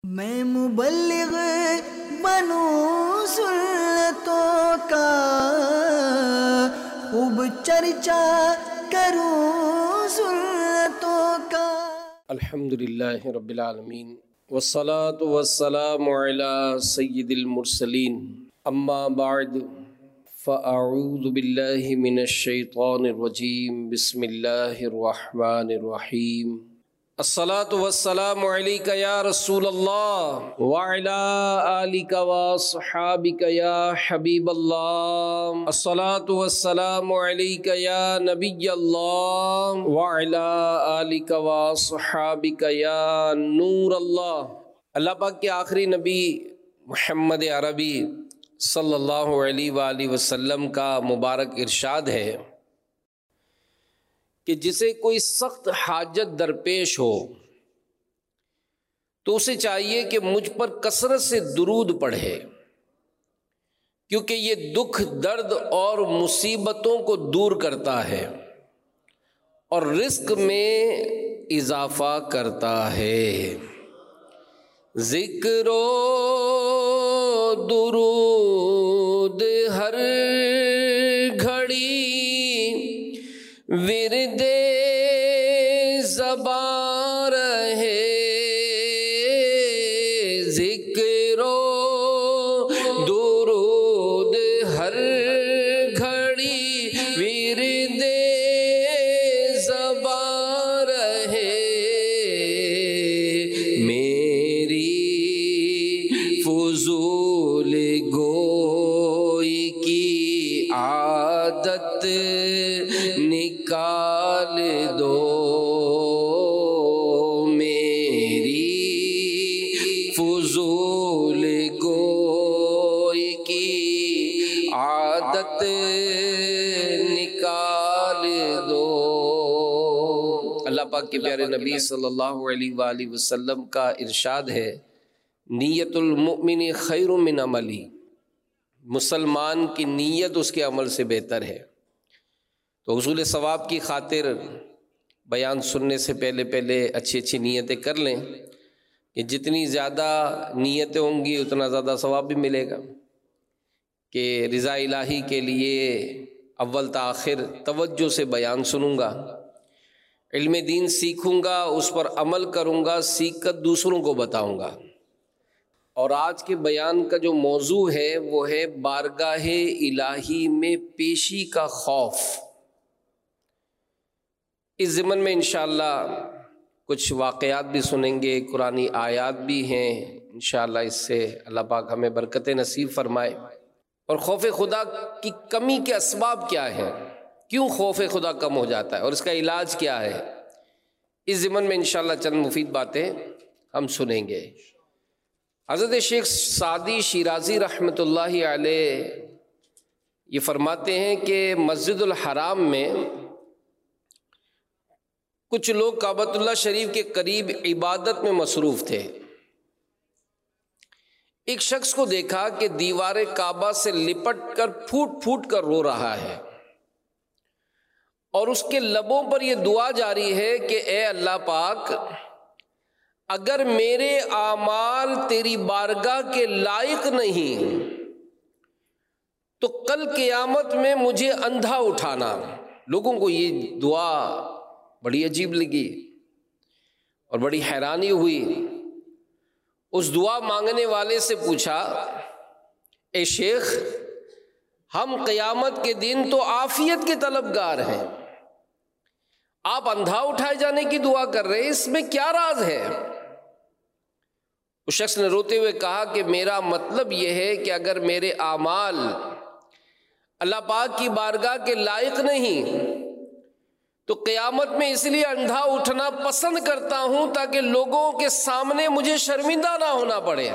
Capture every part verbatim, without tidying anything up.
میں مبلغ بنوں سنتوں کا، خوب چرچا کروں سنتوں کا۔ الحمدللہ رب العالمین والصلاة والسلام علی سید المرسلین، اما بعد فاعوذ باللہ من الشیطان الرجیم، بسم اللہ الرحمن الرحیم۔ الصلاة والسلام علیک یا رسول اللہ وعلی آلک واصحابک یا حبیب اللہ۔ الصلاة والسلام علیک یا نبی اللہ وعلی آلک واصحابک یا نور اللہ۔ اللہ پاک کے آخری نبی محمد عربی صلی اللہ علیہ وآلہ وسلم کا مبارک ارشاد ہے کہ جسے کوئی سخت حاجت درپیش ہو تو اسے چاہیے کہ مجھ پر کثرت سے درود پڑھے، کیونکہ یہ دکھ درد اور مصیبتوں کو دور کرتا ہے اور رزق میں اضافہ کرتا ہے۔ ذکر و درود ہر گھڑی ورد زباں رہے، ذکر و درود ہر گھڑی ورد زباں رہے، میری فضول گوئی کی عادت نکال دو، میری فضول گوئی کی عادت نکال دو۔ اللہ پاک کے پیارے نبی صلی اللہ علیہ وآلہ وسلم کا ارشاد ہے، نیت المؤمن خیر من عملی، مسلمان کی نیت اس کے عمل سے بہتر ہے۔ تو حصول ثواب کی خاطر بیان سننے سے پہلے پہلے اچھی اچھی نیتیں کر لیں کہ جتنی زیادہ نیتیں ہوں گی اتنا زیادہ ثواب بھی ملے گا، کہ رضا الہی کے لیے اول تا آخر توجہ سے بیان سنوں گا، علم دین سیکھوں گا، اس پر عمل کروں گا، سیکھ کر دوسروں کو بتاؤں گا۔ اور آج کے بیان کا جو موضوع ہے وہ ہے بارگاہ الہی میں پیشی کا خوف۔ اس ضمن میں انشاءاللہ کچھ واقعات بھی سنیں گے، قرآنی آیات بھی ہیں، انشاءاللہ اس سے اللہ پاک ہمیں برکت نصیب فرمائے۔ اور خوف خدا کی کمی کے اسباب کیا ہیں، کیوں خوف خدا کم ہو جاتا ہے اور اس کا علاج کیا ہے، اس ضمن میں انشاءاللہ چند مفید باتیں ہم سنیں گے۔ حضرت شیخ سعدی شیرازی رحمۃ اللہ علیہ یہ فرماتے ہیں کہ مسجد الحرام میں کچھ لوگ کعبۃ اللہ شریف کے قریب عبادت میں مصروف تھے۔ ایک شخص کو دیکھا کہ دیوار کعبہ سے لپٹ کر پھوٹ پھوٹ کر رو رہا ہے اور اس کے لبوں پر یہ دعا جاری ہے کہ اے اللہ پاک، اگر میرے اعمال تیری بارگاہ کے لائق نہیں تو کل قیامت میں مجھے اندھا اٹھانا۔ لوگوں کو یہ دعا بڑی عجیب لگی اور بڑی حیرانی ہوئی۔ اس دعا مانگنے والے سے پوچھا، اے شیخ، ہم قیامت کے دن تو عافیت کے طلبگار ہیں، آپ اندھا اٹھائے جانے کی دعا کر رہے ہیں، اس میں کیا راز ہے؟ اس شخص نے روتے ہوئے کہا کہ میرا مطلب یہ ہے کہ اگر میرے اعمال اللہ پاک کی بارگاہ کے لائق نہیں تو قیامت میں اس لیے اندھا اٹھنا پسند کرتا ہوں تاکہ لوگوں کے سامنے مجھے شرمندہ نہ ہونا پڑے۔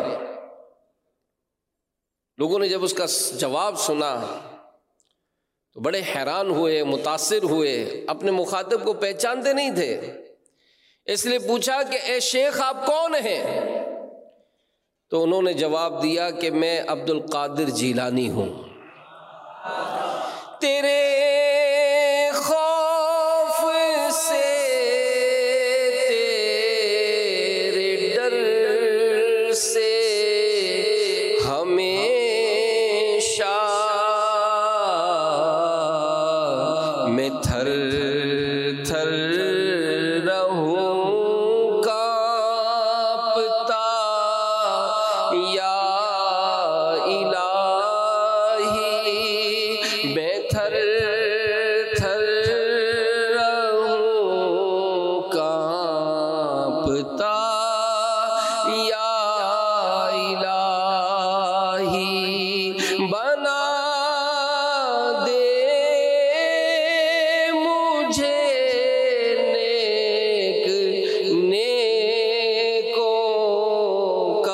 لوگوں نے جب اس کا جواب سنا تو بڑے حیران ہوئے، متاثر ہوئے، اپنے مخاطب کو پہچانتے نہیں تھے، اس لیے پوچھا کہ اے شیخ آپ کون ہیں؟ تو انہوں نے جواب دیا کہ میں عبد القادر جیلانی ہوں۔ تیرے خوف سے تیرے ڈر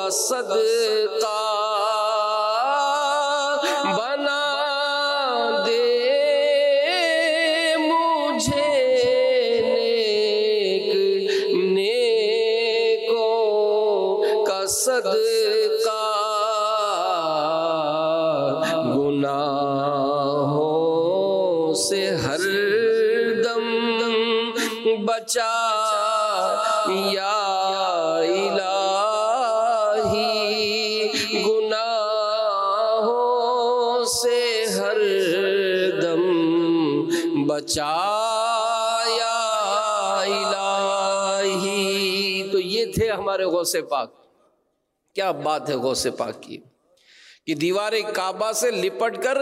کا صدقہ بنا دے مجھے نیک نیکوں کا صدقہ گناہوں سے ہر دم بچا یا الہی گناہوں سے ہر دم بچا یا الہی۔ تو یہ تھے ہمارے غوث پاک۔ کیا بات ہے غوث پاک کی کہ دیوار کعبہ سے لپٹ کر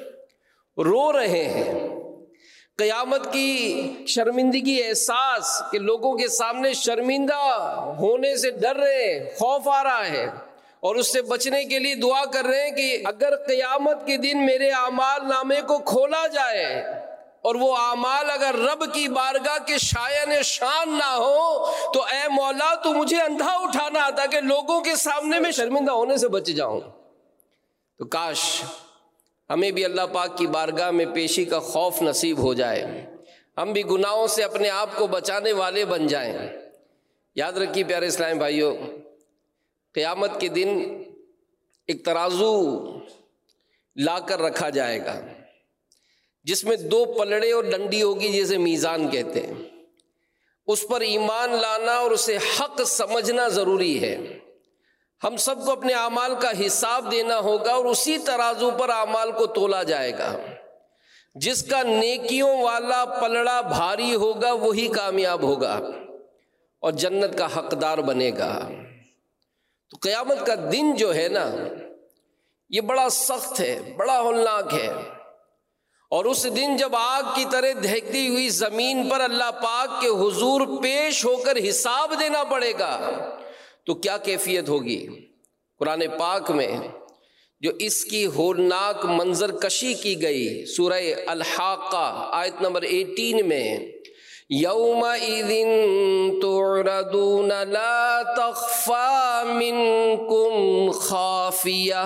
رو رہے ہیں، قیامت کی شرمندگی احساس کہ لوگوں کے سامنے شرمندہ ہونے سے ڈر رہے ہیں، خوف آ رہا ہے، اور اس سے بچنے کے لیے دعا کر رہے ہیں کہ اگر قیامت کے دن میرے اعمال نامے کو کھولا جائے اور وہ اعمال اگر رب کی بارگاہ کے شایان شان نہ ہو تو اے مولا تو مجھے اندھا اٹھانا تاکہ لوگوں کے سامنے میں شرمندہ ہونے سے بچ جاؤں۔ تو کاش ہمیں بھی اللہ پاک کی بارگاہ میں پیشی کا خوف نصیب ہو جائے، ہم بھی گناہوں سے اپنے آپ کو بچانے والے بن جائیں۔ یاد رکھیے پیارے اسلام بھائیوں، قیامت کے دن ایک ترازو لا کر رکھا جائے گا جس میں دو پلڑے اور ڈنڈی ہوگی، جیسے میزان کہتے ہیں۔ اس پر ایمان لانا اور اسے حق سمجھنا ضروری ہے۔ ہم سب کو اپنے اعمال کا حساب دینا ہوگا اور اسی ترازو پر اعمال کو تولا جائے گا۔ جس کا نیکیوں والا پلڑا بھاری ہوگا وہی کامیاب ہوگا اور جنت کا حقدار بنے گا۔ تو قیامت کا دن جو ہے نا، یہ بڑا سخت ہے، بڑا ہولناک ہے، اور اس دن جب آگ کی طرح دہکتی ہوئی زمین پر اللہ پاک کے حضور پیش ہو کر حساب دینا پڑے گا تو کیا کیفیت ہوگی۔ قرآن پاک میں جو اس کی ہولناک منظر کشی کی گئی سورہ الحاقہ آیت نمبر اٹھارہ میں، یومئذ تعرضون لا تخفی منکم خافیہ،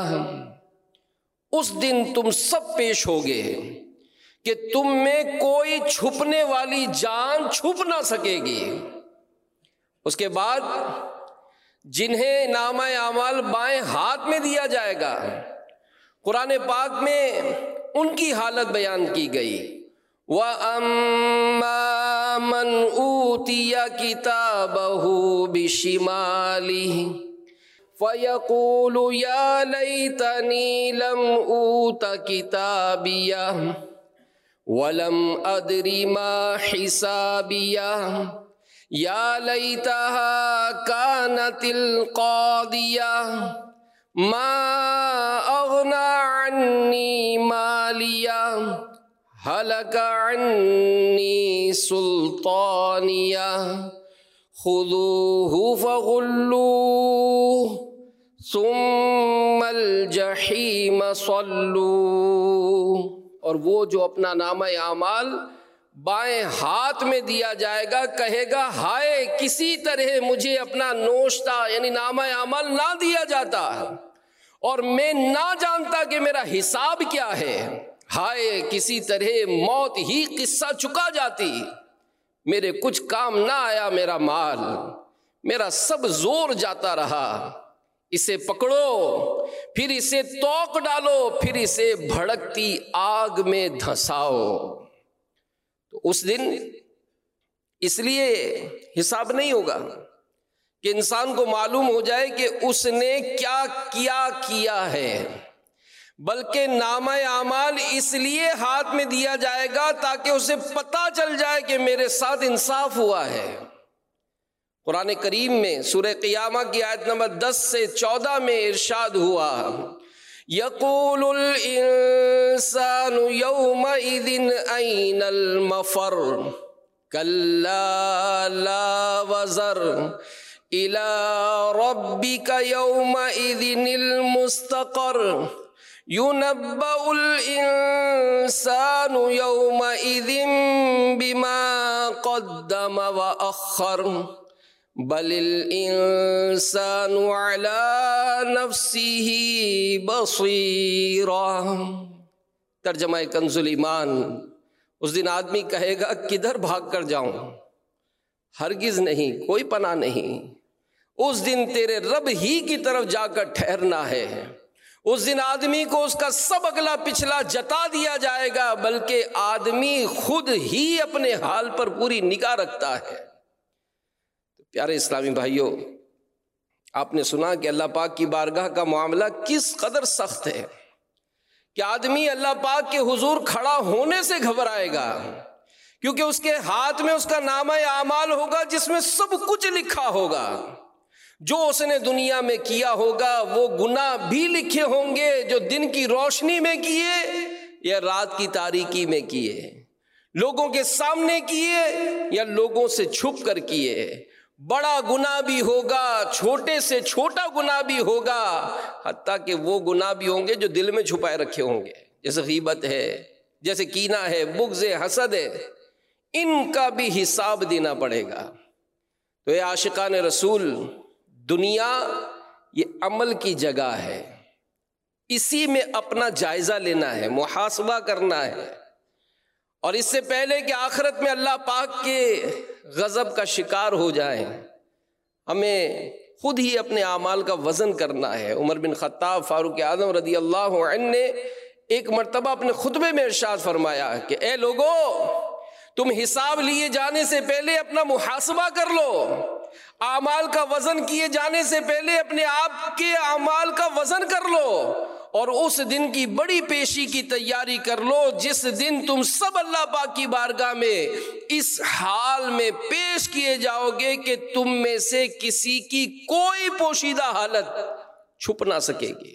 اس دن تم سب پیش ہوگے کہ تم میں کوئی چھپنے والی جان چھپ نہ سکے گی۔ اس کے بعد جنہیں نامہ اعمال بائیں ہاتھ میں دیا جائے گا، قرآن پاک میں ان کی حالت بیان کی گئی، وَأَمَّا مَنْ أُوتِيَ كِتَابَهُ بِشِمَالِهِ فَيَقُولُ يَا لَيْتَنِي لَمْ أُوتَ كِتَابِيَهْ وَلَمْ أَدْرِ مَا حِسَابِيَهْ یا لیتہا کانت القاضیہ ما اغنی عنی مالیہ ہلک عنی سلطانیہ خذوہ فغلوہ ثم الجحیم صلوہ۔ اور وہ جو اپنا نامہ اعمال بائیں ہاتھ میں دیا جائے گا کہے گا ہائے کسی طرح مجھے اپنا نوشتہ یعنی نامہ اعمال نہ دیا جاتا اور میں نہ جانتا کہ میرا حساب کیا ہے، ہائے کسی طرح موت ہی قصہ چکا جاتی، میرے کچھ کام نہ آیا میرا مال، میرا سب زور جاتا رہا، اسے پکڑو پھر اسے توق ڈالو پھر اسے بھڑکتی آگ میں دھساؤ۔ تو اس دن اس لیے حساب نہیں ہوگا کہ انسان کو معلوم ہو جائے کہ اس نے کیا کیا کیا ہے، بلکہ نامہ اعمال اس لیے ہاتھ میں دیا جائے گا تاکہ اسے پتہ چل جائے کہ میرے ساتھ انصاف ہوا ہے۔ قرآن کریم میں سورہ قیامہ کی آیت نمبر دس سے چودہ میں ارشاد ہوا، یقول الانسان یومئذ این المفر کلا لا وزر الی ربک یومئذ المستقر ينبأ الإنسان يومئذ بما قدم وأخر بل الإنسان على نفسه بصیرا۔ ترجمہ کنز الایمان، اس دن آدمی کہے گا کدھر بھاگ کر جاؤں؟ ہرگز نہیں، کوئی پناہ نہیں۔ اس دن تیرے رب ہی کی طرف جا کر ٹھہرنا ہے۔ اس دن آدمی کو اس کا سب اگلا پچھلا جتا دیا جائے گا، بلکہ آدمی خود ہی اپنے حال پر پوری نگاہ رکھتا ہے۔ پیارے اسلامی بھائیوں، آپ نے سنا کہ اللہ پاک کی بارگاہ کا معاملہ کس قدر سخت ہے کہ آدمی اللہ پاک کے حضور کھڑا ہونے سے گھبرائے گا، کیونکہ اس کے ہاتھ میں اس کا نامہ اعمال ہوگا جس میں سب کچھ لکھا ہوگا۔ جو اس نے دنیا میں کیا ہوگا وہ گناہ بھی لکھے ہوں گے، جو دن کی روشنی میں کیے یا رات کی تاریکی میں کیے، لوگوں کے سامنے کیے یا لوگوں سے چھپ کر کیے۔ بڑا گناہ بھی ہوگا، چھوٹے سے چھوٹا گناہ بھی ہوگا، حتیٰ کہ وہ گناہ بھی ہوں گے جو دل میں چھپائے رکھے ہوں گے، جیسے غیبت ہے، جیسے کینہ ہے، بغض ہے، حسد ہے، ان کا بھی حساب دینا پڑے گا۔ تو اے عاشقان رسول، دنیا یہ عمل کی جگہ ہے، اسی میں اپنا جائزہ لینا ہے، محاسبہ کرنا ہے، اور اس سے پہلے کہ آخرت میں اللہ پاک کے غضب کا شکار ہو جائیں، ہمیں خود ہی اپنے اعمال کا وزن کرنا ہے۔ عمر بن خطاب فاروق اعظم رضی اللہ عنہ نے ایک مرتبہ اپنے خطبے میں ارشاد فرمایا کہ اے لوگو، تم حساب لیے جانے سے پہلے اپنا محاسبہ کر لو، اعمال کا وزن کیے جانے سے پہلے اپنے آپ کے اعمال کا وزن کر لو، اور اس دن کی بڑی پیشی کی تیاری کر لو جس دن تم سب اللہ پاک کی بارگاہ میں اس حال میں پیش کیے جاؤ گے کہ تم میں سے کسی کی کوئی پوشیدہ حالت چھپ نہ سکے گی۔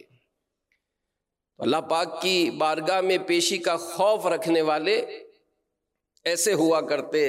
اللہ پاک کی بارگاہ میں پیشی کا خوف رکھنے والے ایسے ہوا کرتے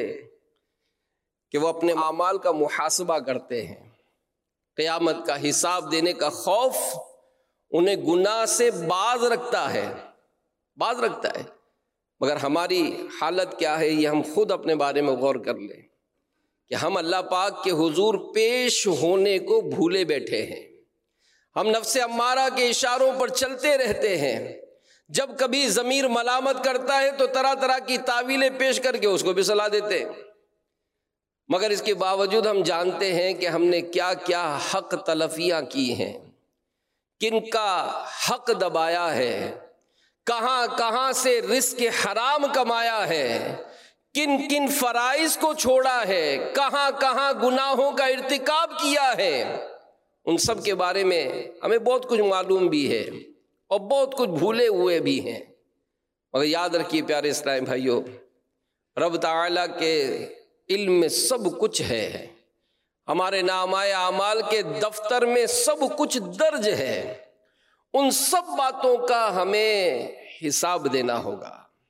کہ وہ اپنے اعمال کا محاسبہ کرتے ہیں، قیامت کا حساب دینے کا خوف انہیں گناہ سے باز رکھتا ہے، باز رکھتا ہے۔ مگر ہماری حالت کیا ہے، یہ ہم خود اپنے بارے میں غور کر لیں کہ ہم اللہ پاک کے حضور پیش ہونے کو بھولے بیٹھے ہیں۔ ہم نفس امارہ کے اشاروں پر چلتے رہتے ہیں، جب کبھی ضمیر ملامت کرتا ہے تو طرح طرح کی تعویلیں پیش کر کے اس کو بھی صلاح دیتے ہیں، مگر اس کے باوجود ہم جانتے ہیں کہ ہم نے کیا کیا حق تلفیاں کی ہیں، کن کا حق دبایا ہے، کہاں کہاں سے رزق حرام کمایا ہے، کن کن فرائض کو چھوڑا ہے، کہاں کہاں گناہوں کا ارتکاب کیا ہے۔ ان سب کے بارے میں ہمیں بہت کچھ معلوم بھی ہے اور بہت کچھ بھولے ہوئے بھی ہیں، مگر یاد رکھیے پیارے اسلام بھائیوں، رب تعالیٰ کے علم میں سب کچھ ہے، ہمارے نامہ اعمال کے دفتر میں سب کچھ درج ہے، ان سب باتوں کا ہمیں حساب دینا ہوگا۔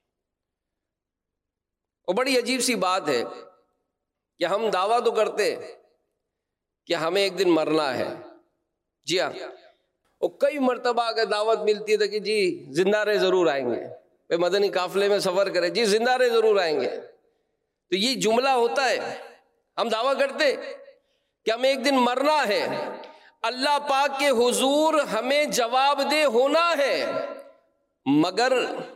اور بڑی عجیب سی بات ہے کہ ہم دعویٰ تو کرتے کہ ہمیں ایک دن مرنا ہے، جی ہاں، اور کئی مرتبہ اگر دعوت ملتی ہے کہ جی زندہ رہے ضرور آئیں گے، مدنی قافلے میں سفر کرے، جی زندہ رہے ضرور آئیں گے، تو یہ جملہ ہوتا ہے، ہم دعویٰ کرتے کہ ہمیں ایک دن مرنا ہے، اللہ پاک کے حضور ہمیں جواب دہ ہونا ہے، مگر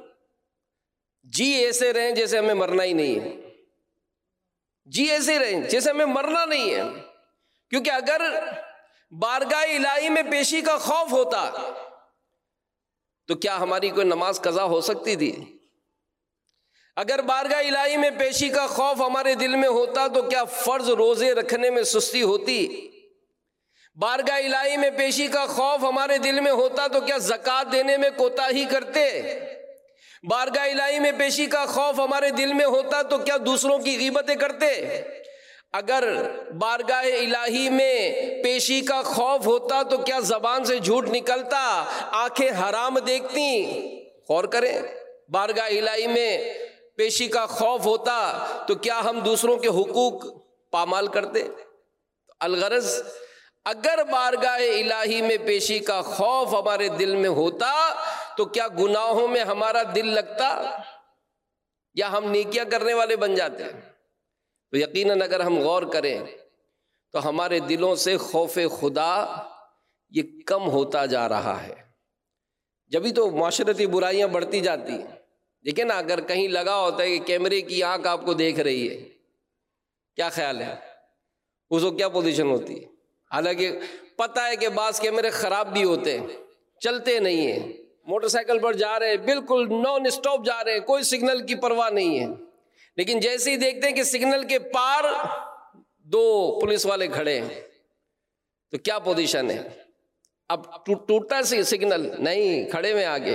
جی ایسے رہیں جیسے ہمیں مرنا ہی نہیں ہے، جی ایسے رہیں جیسے ہمیں مرنا نہیں ہے، کیونکہ اگر بارگاہ الہی میں پیشی کا خوف ہوتا تو کیا ہماری کوئی نماز قضا ہو سکتی تھی؟ اگر بارگاہ الہی میں پیشی کا خوف ہمارے دل میں ہوتا تو کیا فرض روزے رکھنے میں سستی ہوتی؟ بارگاہ الہی میں پیشی کا خوف ہمارے دل میں ہوتا تو کیا زکوٰۃ دینے میں کوتاہی کرتے؟ بارگاہ الہی میں پیشی کا خوف ہمارے دل میں ہوتا تو کیا دوسروں کی غیبتیں کرتے؟ اگر بارگاہ الہی میں پیشی کا خوف ہوتا تو کیا زبان سے جھوٹ نکلتا، آنکھیں حرام دیکھتی؟ غور کریں، بارگاہ الہی میں پیشی کا خوف ہوتا تو کیا ہم دوسروں کے حقوق پامال کرتے؟ الغرض اگر بارگاہ الہی میں پیشی کا خوف ہمارے دل میں ہوتا تو کیا گناہوں میں ہمارا دل لگتا یا ہم نیکیاں کرنے والے بن جاتے؟ تو یقیناً اگر ہم غور کریں تو ہمارے دلوں سے خوف خدا یہ کم ہوتا جا رہا ہے. جبھی تو معاشرتی برائیاں بڑھتی جاتی ہیں. دیکھیں نا, اگر کہیں لگا ہوتا ہے کہ کیمرے کی آنکھ آپ کو دیکھ رہی ہے, کیا خیال ہے اس کو کیا پوزیشن ہوتی ہے؟ حالانکہ پتہ ہے کہ بعض کیمرے خراب بھی ہوتے ہیں, چلتے نہیں ہیں, موٹر سائیکل پر جا رہے ہیں بالکل نان اسٹاپ جا رہے ہیں, کوئی سگنل کی پرواہ نہیں ہے, لیکن جیسے ہی دیکھتے ہیں کہ سگنل کے پار دو پولیس والے کھڑے ہیں تو کیا پوزیشن ہے؟ اب ٹوٹتا سی سگنل نہیں, کھڑے میں آگے.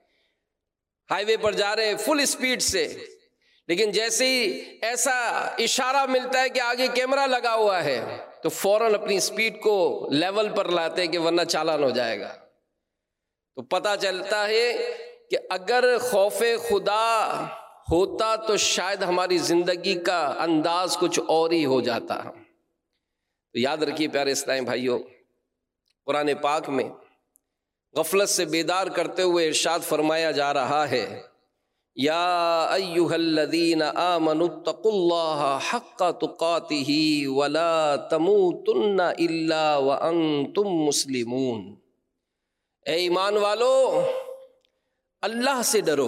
ہائی وے پر جا رہے ہیں فل اسپیڈ سے, لیکن جیسے ہی ایسا اشارہ ملتا ہے کہ آگے کیمرہ لگا ہوا ہے تو فوراً اپنی اسپیڈ کو لیول پر لاتے ہیں کہ ورنہ چالان ہو جائے گا. تو پتہ چلتا ہے کہ اگر خوف خدا ہوتا تو شاید ہماری زندگی کا انداز کچھ اور ہی ہو جاتا. تو یاد رکھیے پیارے اسلامی بھائیوں, قرآن پاک میں غفلت سے بیدار کرتے ہوئے ارشاد فرمایا جا رہا ہے, یا ایھا الذین آمنوا اتقوا اللہ حق تقاتہ ولا تموتن الا وانتم مسلمون. اے ایمان والو, اللہ سے ڈرو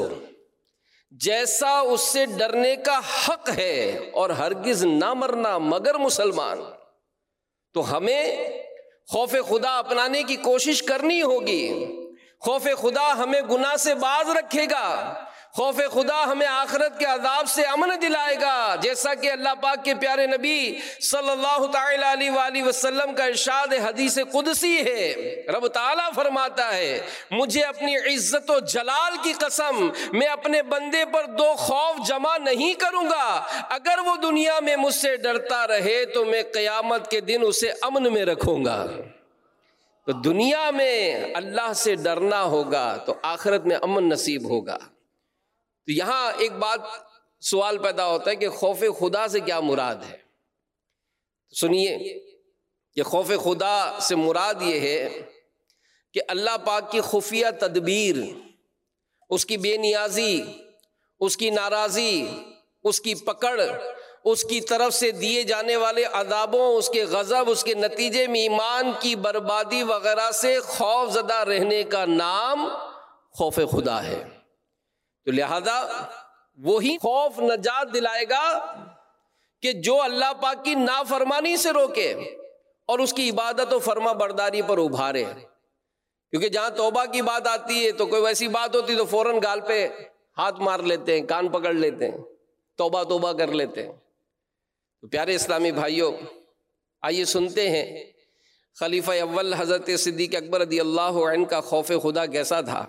جیسا اس سے ڈرنے کا حق ہے, اور ہرگز نہ مرنا مگر مسلمان. تو ہمیں خوف خدا اپنانے کی کوشش کرنی ہوگی. خوف خدا ہمیں گناہ سے باز رکھے گا, خوف خدا ہمیں آخرت کے عذاب سے امن دلائے گا, جیسا کہ اللہ پاک کے پیارے نبی صلی اللہ تعالی علیہ وآلہ وسلم کا ارشاد حدیث قدسی ہے. رب تعالیٰ فرماتا ہے, مجھے اپنی عزت و جلال کی قسم, میں اپنے بندے پر دو خوف جمع نہیں کروں گا. اگر وہ دنیا میں مجھ سے ڈرتا رہے تو میں قیامت کے دن اسے امن میں رکھوں گا. تو دنیا میں اللہ سے ڈرنا ہوگا تو آخرت میں امن نصیب ہوگا. تو یہاں ایک بات سوال پیدا ہوتا ہے کہ خوف خدا سے کیا مراد ہے؟ سنیے کہ خوف خدا سے مراد یہ ہے کہ اللہ پاک کی خفیہ تدبیر, اس کی بے نیازی, اس کی ناراضی, اس کی پکڑ, اس کی طرف سے دیے جانے والے عذابوں, اس کے غضب, اس کے نتیجے میں ایمان کی بربادی وغیرہ سے خوف زدہ رہنے کا نام خوف خدا ہے. تو لہذا وہی خوف نجات دلائے گا کہ جو اللہ پاک کی نافرمانی سے روکے اور اس کی عبادت و فرما برداری پر ابھارے. کیونکہ جہاں توبہ کی بات آتی ہے تو کوئی ویسی بات ہوتی تو فوراً گال پہ ہاتھ مار لیتے ہیں, کان پکڑ لیتے ہیں, توبہ توبہ کر لیتے ہیں. تو پیارے اسلامی بھائیوں, آئیے سنتے ہیں خلیفہ اول حضرت صدیق اکبر رضی اللہ عنہ کا خوف خدا کیسا تھا.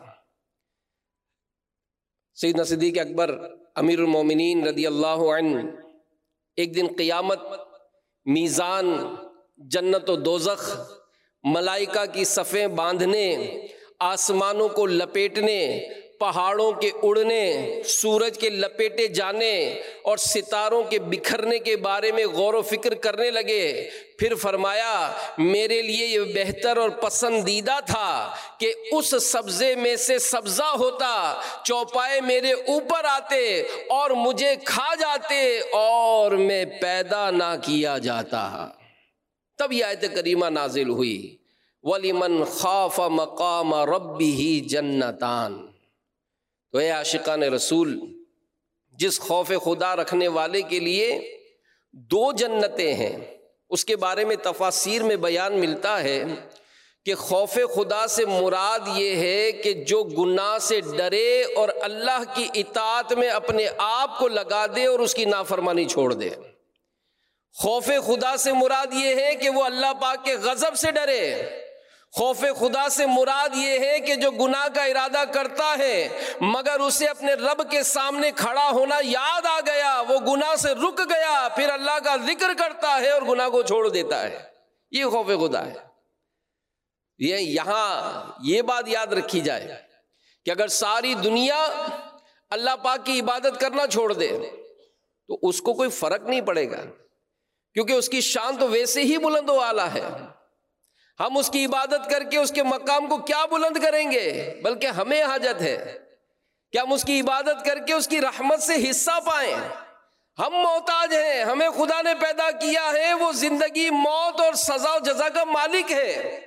سیدنا صدیق اکبر امیر المومنین رضی اللہ عنہ ایک دن قیامت, میزان, جنت و دوزخ, ملائکہ کی صفیں باندھنے, آسمانوں کو لپیٹنے, پہاڑوں کے اڑنے, سورج کے لپیٹے جانے اور ستاروں کے بکھرنے کے بارے میں غور و فکر کرنے لگے. پھر فرمایا, میرے لیے یہ بہتر اور پسندیدہ تھا کہ اس سبزے میں سے سبزہ ہوتا, چوپائے میرے اوپر آتے اور مجھے کھا جاتے اور میں پیدا نہ کیا جاتا. تب یہ آیت کریمہ نازل ہوئی, وَلِمَنْ خَافَ مَقَامَ رَبِّهِ جَنَّتَانِ. تو اے عاشقان رسول, جس خوف خدا رکھنے والے کے لیے دو جنتیں ہیں, اس کے بارے میں تفاسیر میں بیان ملتا ہے کہ خوف خدا سے مراد یہ ہے کہ جو گناہ سے ڈرے اور اللہ کی اطاعت میں اپنے آپ کو لگا دے اور اس کی نافرمانی چھوڑ دے. خوف خدا سے مراد یہ ہے کہ وہ اللہ پاک کے غضب سے ڈرے. خوف خدا سے مراد یہ ہے کہ جو گناہ کا ارادہ کرتا ہے مگر اسے اپنے رب کے سامنے کھڑا ہونا یاد آ گیا, وہ گناہ سے رک گیا, پھر اللہ کا ذکر کرتا ہے اور گناہ کو چھوڑ دیتا ہے. یہ خوف خدا ہے. یہ یہاں یہ بات یاد رکھی جائے کہ اگر ساری دنیا اللہ پاک کی عبادت کرنا چھوڑ دے تو اس کو کوئی فرق نہیں پڑے گا, کیونکہ اس کی شان تو ویسے ہی بلند و اعلیٰ ہے. ہم اس کی عبادت کر کے اس کے مقام کو کیا بلند کریں گے, بلکہ ہمیں حاجت ہے کہ ہم اس کی عبادت کر کے اس کی رحمت سے حصہ پائیں. ہم محتاج ہیں, ہمیں خدا نے پیدا کیا ہے, وہ زندگی, موت اور سزا و جزا کا مالک ہے.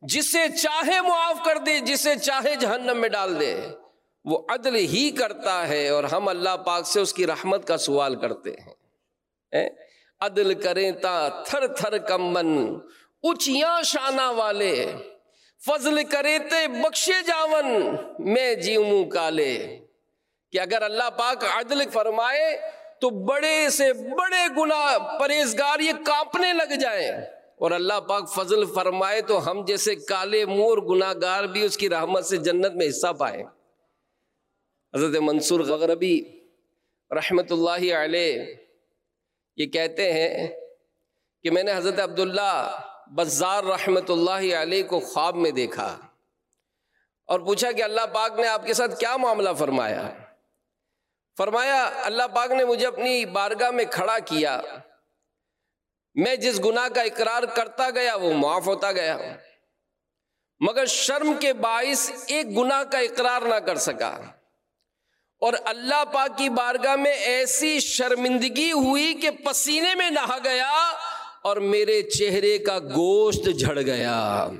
جسے چاہے معاف کر دے، جسے چاہے جہنم میں ڈال دے، وہ عدل ہی کرتا ہے، اور ہم اللہ پاک سے اس کی رحمت کا سوال کرتے ہیں۔ عدل کریں تا تھر تھر کمبن، اونچیاں شانہ والے، فضل کرے تے بخشے جاون، میں جیوں کالے۔ کہ اگر اللہ پاک عدل فرمائے تو بڑے سے بڑے گناہ پرہیزگار یہ کانپنے لگ جائیں، اور اللہ پاک فضل فرمائے تو ہم جیسے کالے مور گناہ گار بھی اس کی رحمت سے جنت میں حصہ پائیں۔ حضرت منصور غغربی رحمت اللہ علیہ یہ کہتے ہیں کہ میں نے حضرت عبداللہ بزار رحمت اللہ علیہ کو خواب میں دیکھا اور پوچھا کہ اللہ پاک نے آپ کے ساتھ کیا معاملہ فرمایا؟ فرمایا اللہ پاک نے مجھے اپنی بارگاہ میں کھڑا کیا، میں جس گناہ کا اقرار کرتا گیا وہ معاف ہوتا گیا، مگر شرم کے باعث ایک گناہ کا اقرار نہ کر سکا، اور اللہ پاک کی بارگاہ میں ایسی شرمندگی ہوئی کہ پسینے میں نہا گیا اور میرے چہرے کا گوشت جھڑ گیا۔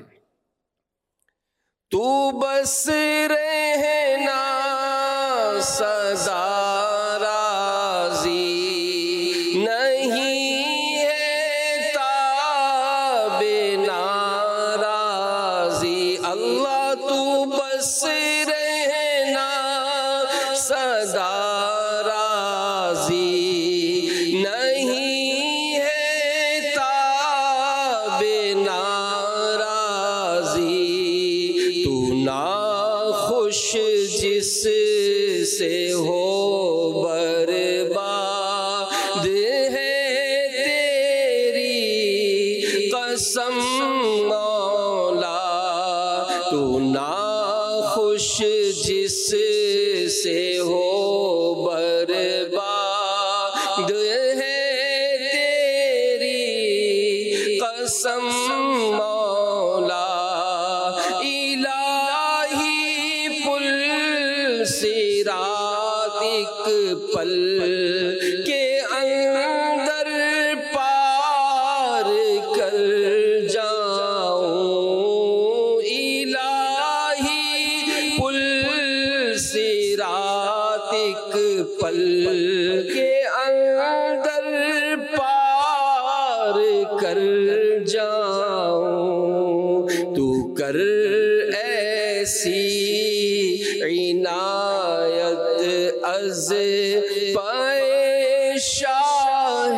تو بس رہنا سدا راضی نہیں ہے تاب ناراضی، اللہ تو بس رہنا سدا راضی نہیں ہے تاب ناراضی، تو ناخوش جس سے ہو برباد ہے تیری قسم مولا، تو ناخوش جس سے ہو برباد ہے تیری قسم مولا، الہی پل صراط ایک پل کے اندر پار کر جاؤں، الہی پل صراط ایک پل کے اندر پار کر جاؤں، تو کر ایسی عنایت از پائے شاہ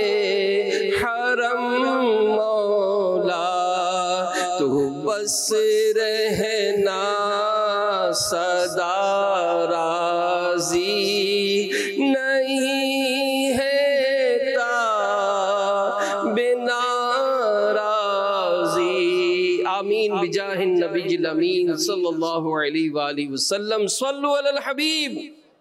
حرم مولا، تو بس رہنا سدا راضی نہیں ہے تاب ناراضی۔ آمین بجاہ النبی الامین صلی اللہ علیہ وآلہ وسلم۔ صلو علی الحبیب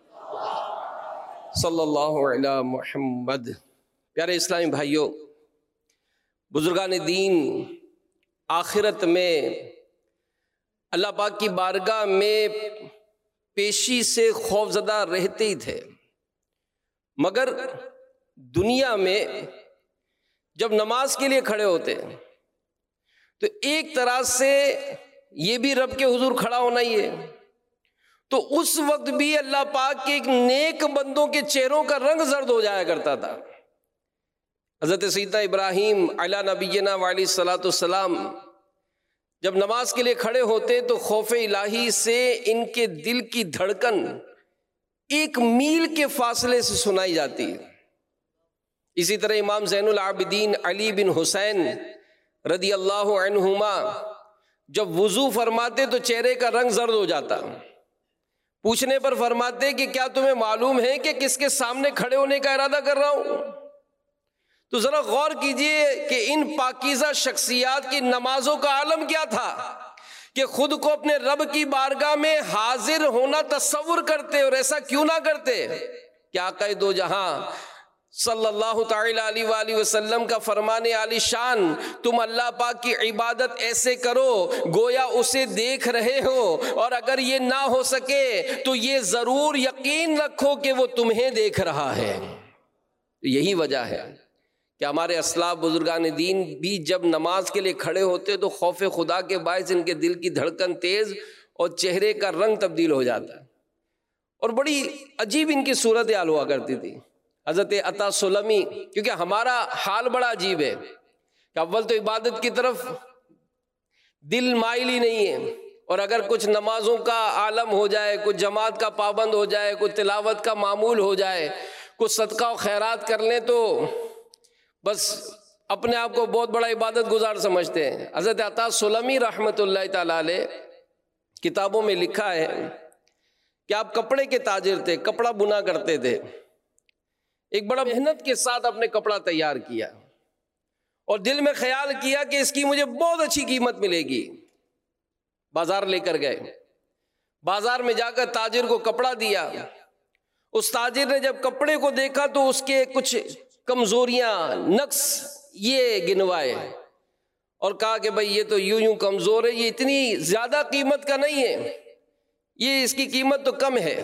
صلی اللہ علی محمد۔ پیارے اسلامی بھائیوں، بزرگان دین آخرت میں اللہ پاک کی بارگاہ میں پیشی سے خوفزدہ رہتے ہی تھے، مگر دنیا میں جب نماز کے لیے کھڑے ہوتے تو ایک طرح سے یہ بھی رب کے حضور کھڑا ہونا ہی ہے، تو اس وقت بھی اللہ پاک کے ایک نیک بندوں کے چہروں کا رنگ زرد ہو جایا کرتا تھا۔ حضرت سیدنا ابراہیم علیہ نبینا وعلیہ الصلوۃ والسلام جب نماز کے لیے کھڑے ہوتے تو خوف الہی سے ان کے دل کی دھڑکن ایک میل کے فاصلے سے سنائی جاتی ہے۔ اسی طرح امام زین العابدین علی بن حسین رضی اللہ عنہما جب وضو فرماتے تو چہرے کا رنگ زرد ہو جاتا، پوچھنے پر فرماتے کہ کیا تمہیں معلوم ہے کہ کس کے سامنے کھڑے ہونے کا ارادہ کر رہا ہوں؟ تو ذرا غور کیجئے کہ ان پاکیزہ شخصیات کی نمازوں کا عالم کیا تھا کہ خود کو اپنے رب کی بارگاہ میں حاضر ہونا تصور کرتے، اور ایسا کیوں نہ کرتے کہ آقا دو جہاں صلی اللہ تعالی علیہ وآلہ وسلم کا فرمان عالی شان، تم اللہ پاک کی عبادت ایسے کرو گویا اسے دیکھ رہے ہو، اور اگر یہ نہ ہو سکے تو یہ ضرور یقین رکھو کہ وہ تمہیں دیکھ رہا ہے۔ یہی وجہ ہے کہ ہمارے اسلاف بزرگان دین بھی جب نماز کے لیے کھڑے ہوتے تو خوف خدا کے باعث ان کے دل کی دھڑکن تیز اور چہرے کا رنگ تبدیل ہو جاتا ہے، اور بڑی عجیب ان کی صورت حال ہوا کرتی تھی۔ حضرت عطا سلمی، کیونکہ ہمارا حال بڑا عجیب ہے کہ اول تو عبادت کی طرف دل مائل ہی نہیں ہے، اور اگر کچھ نمازوں کا عالم ہو جائے، کچھ جماعت کا پابند ہو جائے، کچھ تلاوت کا معمول ہو جائے، کچھ صدقہ و خیرات کر لیں تو بس اپنے آپ کو بہت بڑا عبادت گزار سمجھتے ہیں۔ حضرت عطا سلمی رحمۃ اللہ تعالی علیہ کتابوں میں لکھا ہے کہ آپ کپڑے کے تاجر تھے، کپڑا بنا کرتے تھے۔ ایک بڑا محنت کے ساتھ اپنے کپڑا تیار کیا اور دل میں خیال کیا کہ اس کی مجھے بہت اچھی قیمت ملے گی۔ بازار لے کر گئے، بازار میں جا کر تاجر کو کپڑا دیا۔ اس تاجر نے جب کپڑے کو دیکھا تو اس کے کچھ کمزوریاں، نقص یہ گنوائے اور کہا کہ بھئی یہ تو یوں یوں کمزور ہے، یہ اتنی زیادہ قیمت کا نہیں ہے، یہ اس کی قیمت تو کم ہے۔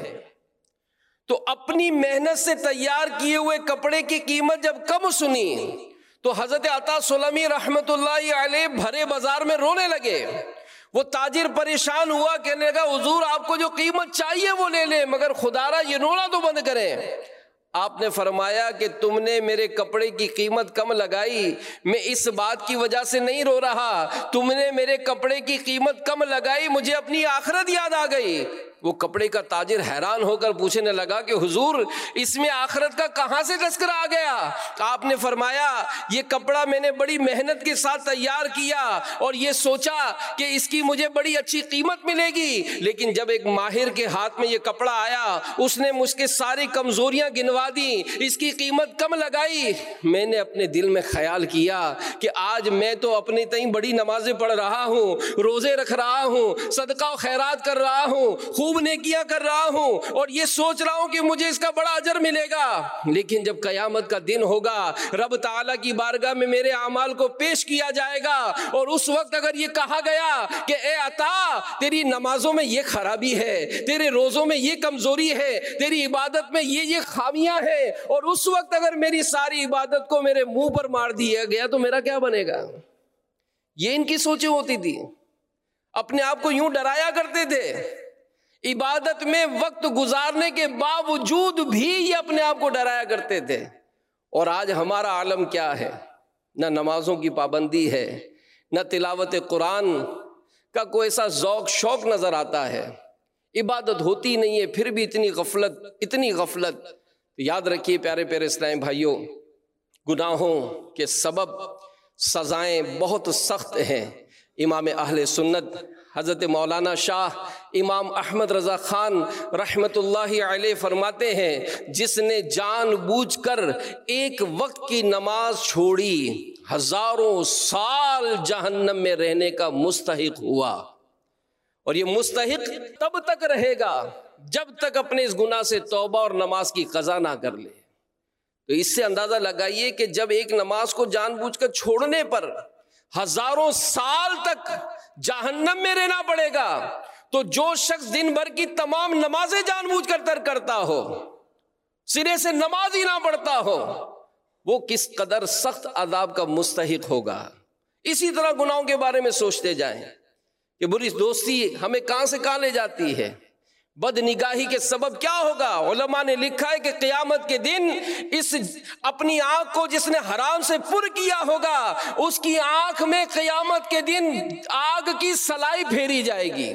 تو اپنی محنت سے تیار کیے ہوئے کپڑے کی قیمت جب کم سنی تو حضرت عطا سلمی رحمت اللہ علیہ بھرے بازار میں رونے لگے۔ وہ تاجر پریشان ہوا، کہنے لگا حضور آپ کو جو قیمت چاہیے وہ لے لیں، مگر خدارا یہ رونا تو بند کریں۔ آپ نے فرمایا کہ تم نے میرے کپڑے کی قیمت کم لگائی، میں اس بات کی وجہ سے نہیں رو رہا، تم نے میرے کپڑے کی قیمت کم لگائی، مجھے اپنی آخرت یاد آ گئی۔ وہ کپڑے کا تاجر حیران ہو کر پوچھنے لگا کہ حضور اس میں آخرت کا کہاں سے تذکرہ آ گیا؟ آپ نے فرمایا یہ کپڑا میں نے بڑی محنت کے ساتھ تیار کیا اور یہ سوچا کہ اس کی مجھے بڑی اچھی قیمت ملے گی، لیکن جب ایک ماہر کے ہاتھ میں یہ کپڑا آیا اس نے مجھ کے ساری کمزوریاں گنوا دی، اس کی قیمت کم لگائی۔ میں نے اپنے دل میں خیال کیا کہ آج میں تو اپنے تئیں بڑی نمازیں پڑھ رہا ہوں، روزے رکھ رہا ہوں، صدقہ و خیرات کر رہا ہوں، خوب نیکیاں کر رہا ہوں، اور یہ سوچ رہا ہوں کہ مجھے اس کا بڑا اجر ملے گا، لیکن جب قیامت کا دن ہوگا رب تعالیٰ کی بارگاہ میں میرے اعمال کو پیش کیا جائے گا، اور اس وقت اگر یہ کہا گیا کہ اے عطا تیری نمازوں میں یہ خرابی ہے، تیرے روزوں میں یہ کمزوری ہے، تیری عبادت میں یہ یہ خامیاں ہیں، اور اس وقت اگر میری ساری عبادت کو میرے منہ پر مار دیا گیا تو میرا کیا بنے گا؟ یہ ان کی سوچیں ہوتی تھی، اپنے آپ کو یوں ڈرایا کرتے تھے۔ عبادت میں وقت گزارنے کے باوجود بھی یہ اپنے آپ کو ڈرایا کرتے تھے۔ اور آج ہمارا عالم کیا ہے؟ نہ نمازوں کی پابندی ہے، نہ تلاوت قرآن کا کوئی ایسا ذوق شوق نظر آتا ہے، عبادت ہوتی نہیں ہے، پھر بھی اتنی غفلت اتنی غفلت۔ تو یاد رکھیے پیارے پیارے اسلامی بھائیوں، گناہوں کے سبب سزائیں بہت سخت ہیں۔ امام اہل سنت حضرت مولانا شاہ امام احمد رضا خان رحمت اللہ علیہ فرماتے ہیں جس نے جان بوجھ کر ایک وقت کی نماز چھوڑی ہزاروں سال جہنم میں رہنے کا مستحق ہوا، اور یہ مستحق تب تک رہے گا جب تک اپنے اس گناہ سے توبہ اور نماز کی قضا نہ کر لے۔ تو اس سے اندازہ لگائیے کہ جب ایک نماز کو جان بوجھ کر چھوڑنے پر ہزاروں سال تک جہنم میں رہنا پڑے گا، تو جو شخص دن بھر کی تمام نمازیں جان بوجھ کر ترک کرتا ہو، سرے سے نماز ہی نہ پڑھتا ہو، وہ کس قدر سخت عذاب کا مستحق ہوگا۔ اسی طرح گناہوں کے بارے میں سوچتے جائیں کہ بری دوستی ہمیں کہاں سے کہاں لے جاتی ہے، بد نگاہی کے سبب کیا ہوگا۔ علماء نے لکھا ہے کہ قیامت کے دن اس اپنی آنکھ کو جس نے حرام سے پر کیا ہوگا، اس کی آنکھ میں قیامت کے دن آگ کی سلائی پھیری جائے گی۔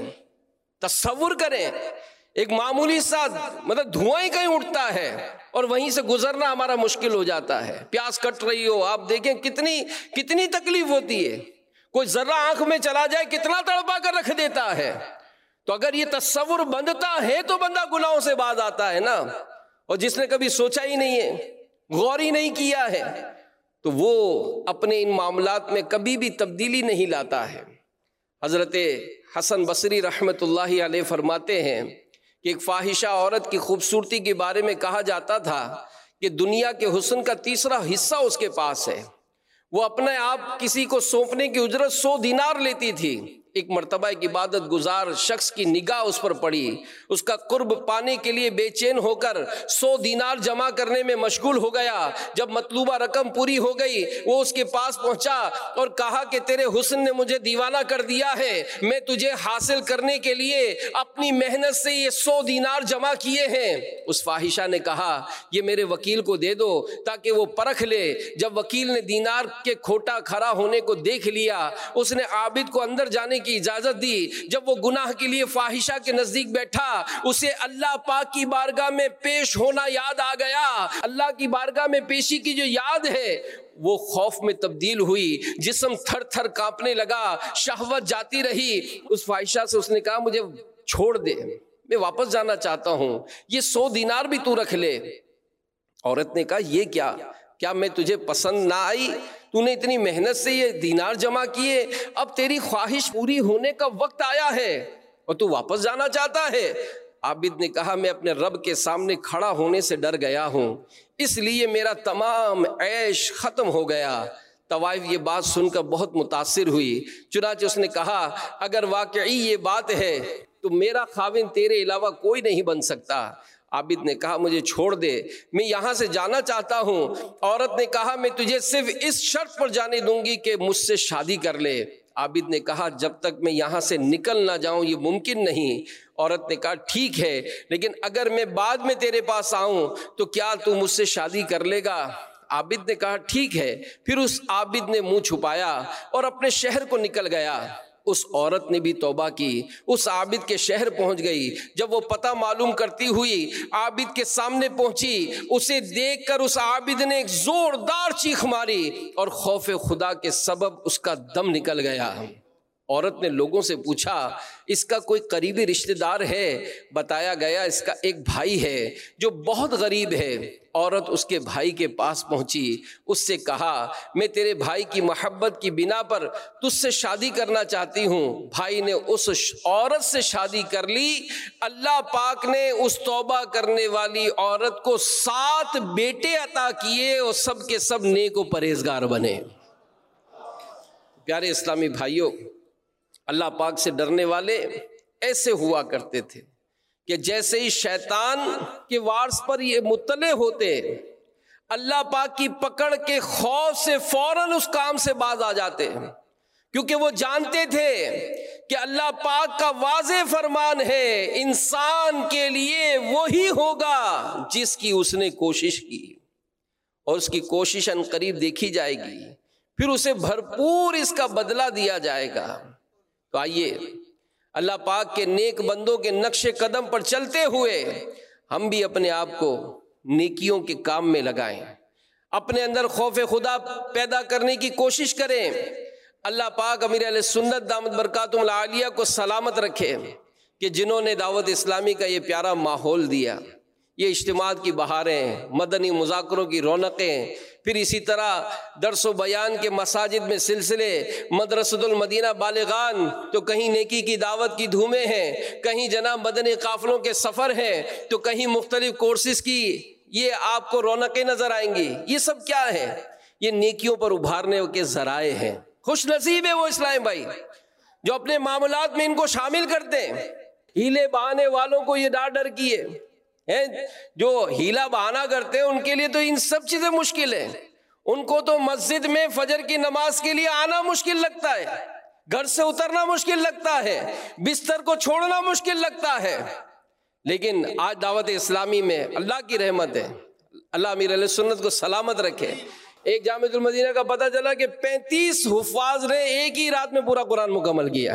تصور کریں، ایک معمولی سا مطلب دھواں ہی کہیں اٹھتا ہے اور وہیں سے گزرنا ہمارا مشکل ہو جاتا ہے۔ پیاس کٹ رہی ہو، آپ دیکھیں کتنی کتنی تکلیف ہوتی ہے، کوئی ذرہ آنکھ میں چلا جائے کتنا تڑپا کر رکھ دیتا ہے۔ تو اگر یہ تصور بندتا ہے تو بندہ گناہوں سے باز آتا ہے نا، اور جس نے کبھی سوچا ہی نہیں ہے، غور ہی نہیں کیا ہے، تو وہ اپنے ان معاملات میں کبھی بھی تبدیلی نہیں لاتا ہے۔ حضرت حسن بصری رحمت اللہ علیہ فرماتے ہیں کہ ایک فاحشہ عورت کی خوبصورتی کے بارے میں کہا جاتا تھا کہ دنیا کے حسن کا تیسرا حصہ اس کے پاس ہے، وہ اپنے آپ کسی کو سونپنے کی اجرت سو دینار لیتی تھی، ایک مرتبہ ایک عبادت گزار شخص کی نگاہ اس پر پڑی، اس کا قرب پانے کے لیے بے چین ہو کر سو دینار جمع کرنے میں مشغول ہو گیا۔ جب مطلوبہ رقم پوری ہو گئی وہ اس کے پاس پہنچا اور کہا کہ تیرے حسن نے مجھے دیوانہ کر دیا ہے، میں تجھے حاصل کرنے کے لیے اپنی محنت سے یہ سو دینار جمع کیے ہیں۔ اس فاحشہ نے کہا یہ میرے وکیل کو دے دو تاکہ وہ پرکھ لے۔ جب وکیل نے دینار کے کھوٹا کھڑا ہونے کو دیکھ لیا، اس نے عابد کو اندر جانے کی اجازت دی۔ جب وہ گناہ کے لیے فاحشہ کے نزدیک بیٹھا، اسے اللہ پاک کی بارگاہ میں پیش ہونا یاد آ گیا۔ اللہ کی بارگاہ میں پیشی کی جو یاد ہے وہ خوف میں تبدیل ہوئی، جسم تھر تھر کانپنے لگا، شہوت جاتی رہی۔ اس فاحشہ سے اس نے کہا مجھے چھوڑ دے، میں واپس جانا چاہتا ہوں، یہ سو دینار بھی تو رکھ لے۔ عورت نے کہا یہ کیا کیا میں تجھے پسند نہ آئی؟ تو نے اتنی محنت سے یہ دینار جمع کیے، اب تیری خواہش پوری ہونے کا وقت آیا ہے اور تو واپس جانا چاہتا ہے۔ عابد نے کہا میں اپنے رب کے سامنے کھڑا ہونے سے ڈر گیا ہوں، اس لیے میرا تمام عیش ختم ہو گیا۔ طوائف یہ بات سن کر بہت متاثر ہوئی، چنانچہ اس نے کہا اگر واقعی یہ بات ہے تو میرا خاوند تیرے علاوہ کوئی نہیں بن سکتا۔ عابد نے کہا مجھے چھوڑ دے، میں یہاں سے جانا چاہتا ہوں۔ عورت نے کہا میں تجھے صرف اس شرط پر جانے دوں گی کہ مجھ سے شادی کر لے۔ عابد نے کہا جب تک میں یہاں سے نکل نہ جاؤں یہ ممکن نہیں۔ عورت نے کہا ٹھیک ہے، لیکن اگر میں بعد میں تیرے پاس آؤں تو کیا تو مجھ سے شادی کر لے گا؟ عابد نے کہا ٹھیک ہے۔ پھر اس عابد نے منہ چھپایا اور اپنے شہر کو نکل گیا۔ اس عورت نے بھی توبہ کی، اس عابد کے شہر پہنچ گئی۔ جب وہ پتہ معلوم کرتی ہوئی عابد کے سامنے پہنچی، اسے دیکھ کر اس عابد نے ایک زوردار چیخ ماری اور خوف خدا کے سبب اس کا دم نکل گیا۔ عورت نے لوگوں سے پوچھا اس کا کوئی قریبی رشتہ دار ہے؟ بتایا گیا اس کا ایک بھائی ہے جو بہت غریب ہے۔ عورت اس کے بھائی کے پاس پہنچی، اس سے کہا میں تیرے بھائی کی محبت کی بنا پر تجھ سے شادی کرنا چاہتی ہوں۔ بھائی نے اس عورت سے شادی کر لی۔ اللہ پاک نے اس توبہ کرنے والی عورت کو سات بیٹے عطا کیے اور سب کے سب نیک و پرہیزگار بنے۔ پیارے اسلامی بھائیوں، اللہ پاک سے ڈرنے والے ایسے ہوا کرتے تھے کہ جیسے ہی شیطان کے وارث پر یہ مطلع ہوتے، اللہ پاک کی پکڑ کے خوف سے فوراً اس کام سے باز آ جاتے، کیونکہ وہ جانتے تھے کہ اللہ پاک کا واضح فرمان ہے انسان کے لیے وہی ہوگا جس کی اس نے کوشش کی، اور اس کی کوشش ان قریب دیکھی جائے گی، پھر اسے بھرپور اس کا بدلہ دیا جائے گا۔ تو آئیے اللہ پاک کے نیک بندوں کے نقش قدم پر چلتے ہوئے ہم بھی اپنے آپ کو نیکیوں کے کام میں لگائیں، اپنے اندر خوف خدا پیدا کرنے کی کوشش کریں۔ اللہ پاک امیر اہل سنت دامت برکاتہم العالیہ کو سلامت رکھے کہ جنہوں نے دعوت اسلامی کا یہ پیارا ماحول دیا، یہ اجتماعات کی بہاریں، مدنی مذاکروں کی رونقیں، پھر اسی طرح درس و بیان کے مساجد میں سلسلے، مدرسۃ المدینہ بالغان تو کہیں نیکی کی دعوت کی دھومیں ہیں، کہیں جناب مدنی قافلوں کے سفر ہیں، تو کہیں مختلف کورسز کی یہ آپ کو رونقیں نظر آئیں گی۔ یہ سب کیا ہے؟ یہ نیکیوں پر ابھارنے کے ذرائع ہیں۔ خوش نصیب ہے وہ اسلامی بھائی جو اپنے معاملات میں ان کو شامل کرتے ہیں۔ ہیلے بہانے والوں کو یہ ڈر ڈر کیے ہیں، جو ہیلا بہانہ کرتے ہیں ان کے لیے تو ان سب چیزیں مشکل ہیں۔ ان کو تو مسجد میں فجر کی نماز کے لیے آنا مشکل لگتا ہے، گھر سے اترنا مشکل لگتا ہے، بستر کو چھوڑنا مشکل لگتا ہے۔ لیکن آج دعوت اسلامی میں اللہ کی رحمت ہے، اللہ امیر علیہ سنت کو سلامت رکھے، ایک جامعۃ المدینہ کا پتہ چلا کہ پینتیس حفاظ نے ایک ہی رات میں پورا قرآن مکمل کیا۔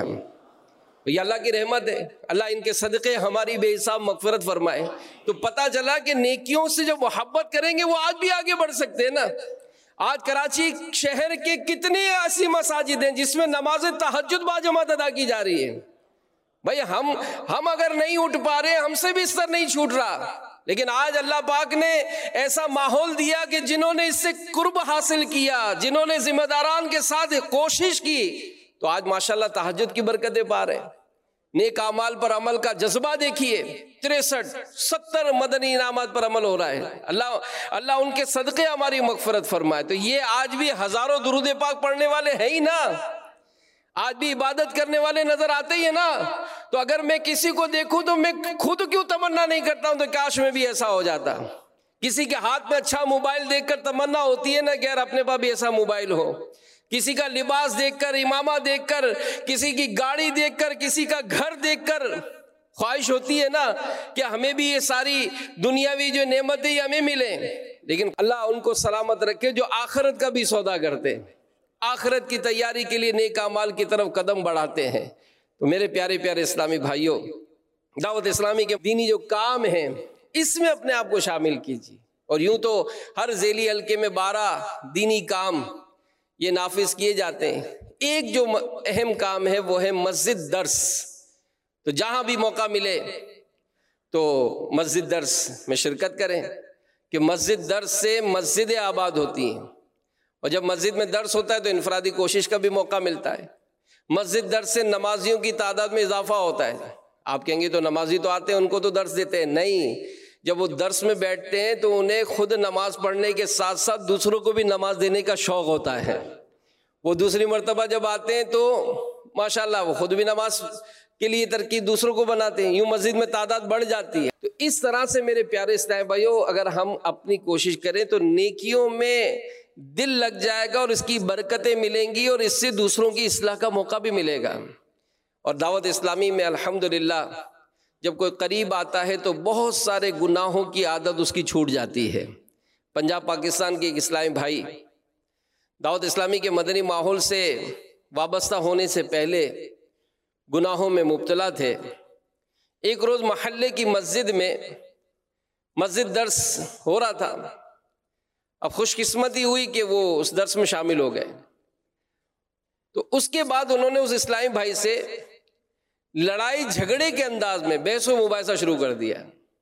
یہ اللہ کی رحمت ہے، اللہ ان کے صدقے ہماری بے حساب مغفرت فرمائے۔ تو پتہ چلا کہ نیکیوں سے جو محبت کریں گے وہ آج بھی آگے بڑھ سکتے ہیں نا۔ آج کراچی شہر کے کتنی ایسی مساجد ہیں جس میں نماز تہجد باجماعت ادا کی جا رہی ہے۔ بھائی ہم ہم اگر نہیں اٹھ پا رہے، ہم سے بستر نہیں چھوٹ رہا، لیکن آج اللہ پاک نے ایسا ماحول دیا کہ جنہوں نے اس سے قرب حاصل کیا، جنہوں نے ذمہ داران کے ساتھ کوشش کی، تو آج ماشاءاللہ تہجد کی برکتیں پا رہے ہیں۔ نیک اعمال پر عمل کا جذبہ دیکھیے، تریسٹھ ستر مدنی انعامات پر عمل ہو رہا ہے۔ اللہ اللہ ان کے صدقے ہماری مغفرت فرمائے۔ تو یہ آج بھی ہزاروں درود پاک پڑھنے والے ہیں ہی نا۔ آج بھی عبادت کرنے والے نظر آتے ہی ہیں نا، تو اگر میں کسی کو دیکھوں تو میں خود کیوں تمنا نہیں کرتا ہوں تو کاش میں بھی ایسا ہو جاتا۔ کسی کے ہاتھ میں اچھا موبائل دیکھ کر تمنا ہوتی ہے نا کہ یار اپنے پاس بھی ایسا موبائل ہو، کسی کا لباس دیکھ کر، امامہ دیکھ کر، کسی کی گاڑی دیکھ کر، کسی کا گھر دیکھ کر خواہش ہوتی ہے نا کہ ہمیں بھی یہ ساری دنیاوی جو نعمتیں یہ ہمیں ملیں۔ لیکن اللہ ان کو سلامت رکھے جو آخرت کا بھی سودا کرتے ہیں، آخرت کی تیاری کے لیے نیک اعمال کی طرف قدم بڑھاتے ہیں۔ تو میرے پیارے پیارے اسلامی بھائیوں، دعوت اسلامی کے دینی جو کام ہیں اس میں اپنے آپ کو شامل کیجیے۔ اور یوں تو ہر ذیلی حلقے میں بارہ دینی کام یہ نافذ کیے جاتے ہیں، ایک جو اہم کام ہے وہ ہے مسجد درس۔ تو جہاں بھی موقع ملے تو مسجد درس میں شرکت کریں، کہ مسجد درس سے مسجدیں آباد ہوتی ہیں، اور جب مسجد میں درس ہوتا ہے تو انفرادی کوشش کا بھی موقع ملتا ہے۔ مسجد درس سے نمازیوں کی تعداد میں اضافہ ہوتا ہے۔ آپ کہیں گے تو نمازی تو آتے ہیں ان کو تو درس دیتے ہیں، نہیں، جب وہ درس میں بیٹھتے ہیں تو انہیں خود نماز پڑھنے کے ساتھ ساتھ دوسروں کو بھی نماز دینے کا شوق ہوتا ہے۔ وہ دوسری مرتبہ جب آتے ہیں تو ماشاءاللہ وہ خود بھی نماز کے لیے ترکیب دوسروں کو بناتے ہیں، یوں مسجد میں تعداد بڑھ جاتی ہے۔ تو اس طرح سے میرے پیارے اسلامی بھائیوں، اگر ہم اپنی کوشش کریں تو نیکیوں میں دل لگ جائے گا اور اس کی برکتیں ملیں گی، اور اس سے دوسروں کی اصلاح کا موقع بھی ملے گا۔ اور دعوت اسلامی میں الحمدللہ جب کوئی قریب آتا ہے تو بہت سارے گناہوں کی عادت اس کی چھوٹ جاتی ہے۔ پنجاب پاکستان کے ایک اسلامی بھائی دعوت اسلامی کے مدنی ماحول سے وابستہ ہونے سے پہلے گناہوں میں مبتلا تھے۔ ایک روز محلے کی مسجد میں مسجد درس ہو رہا تھا، اب خوش قسمتی ہوئی کہ وہ اس درس میں شامل ہو گئے۔ تو اس کے بعد انہوں نے اس اسلامی بھائی سے لڑائی جھگڑے کے انداز میں بحث و مباحثہ شروع کر دیا،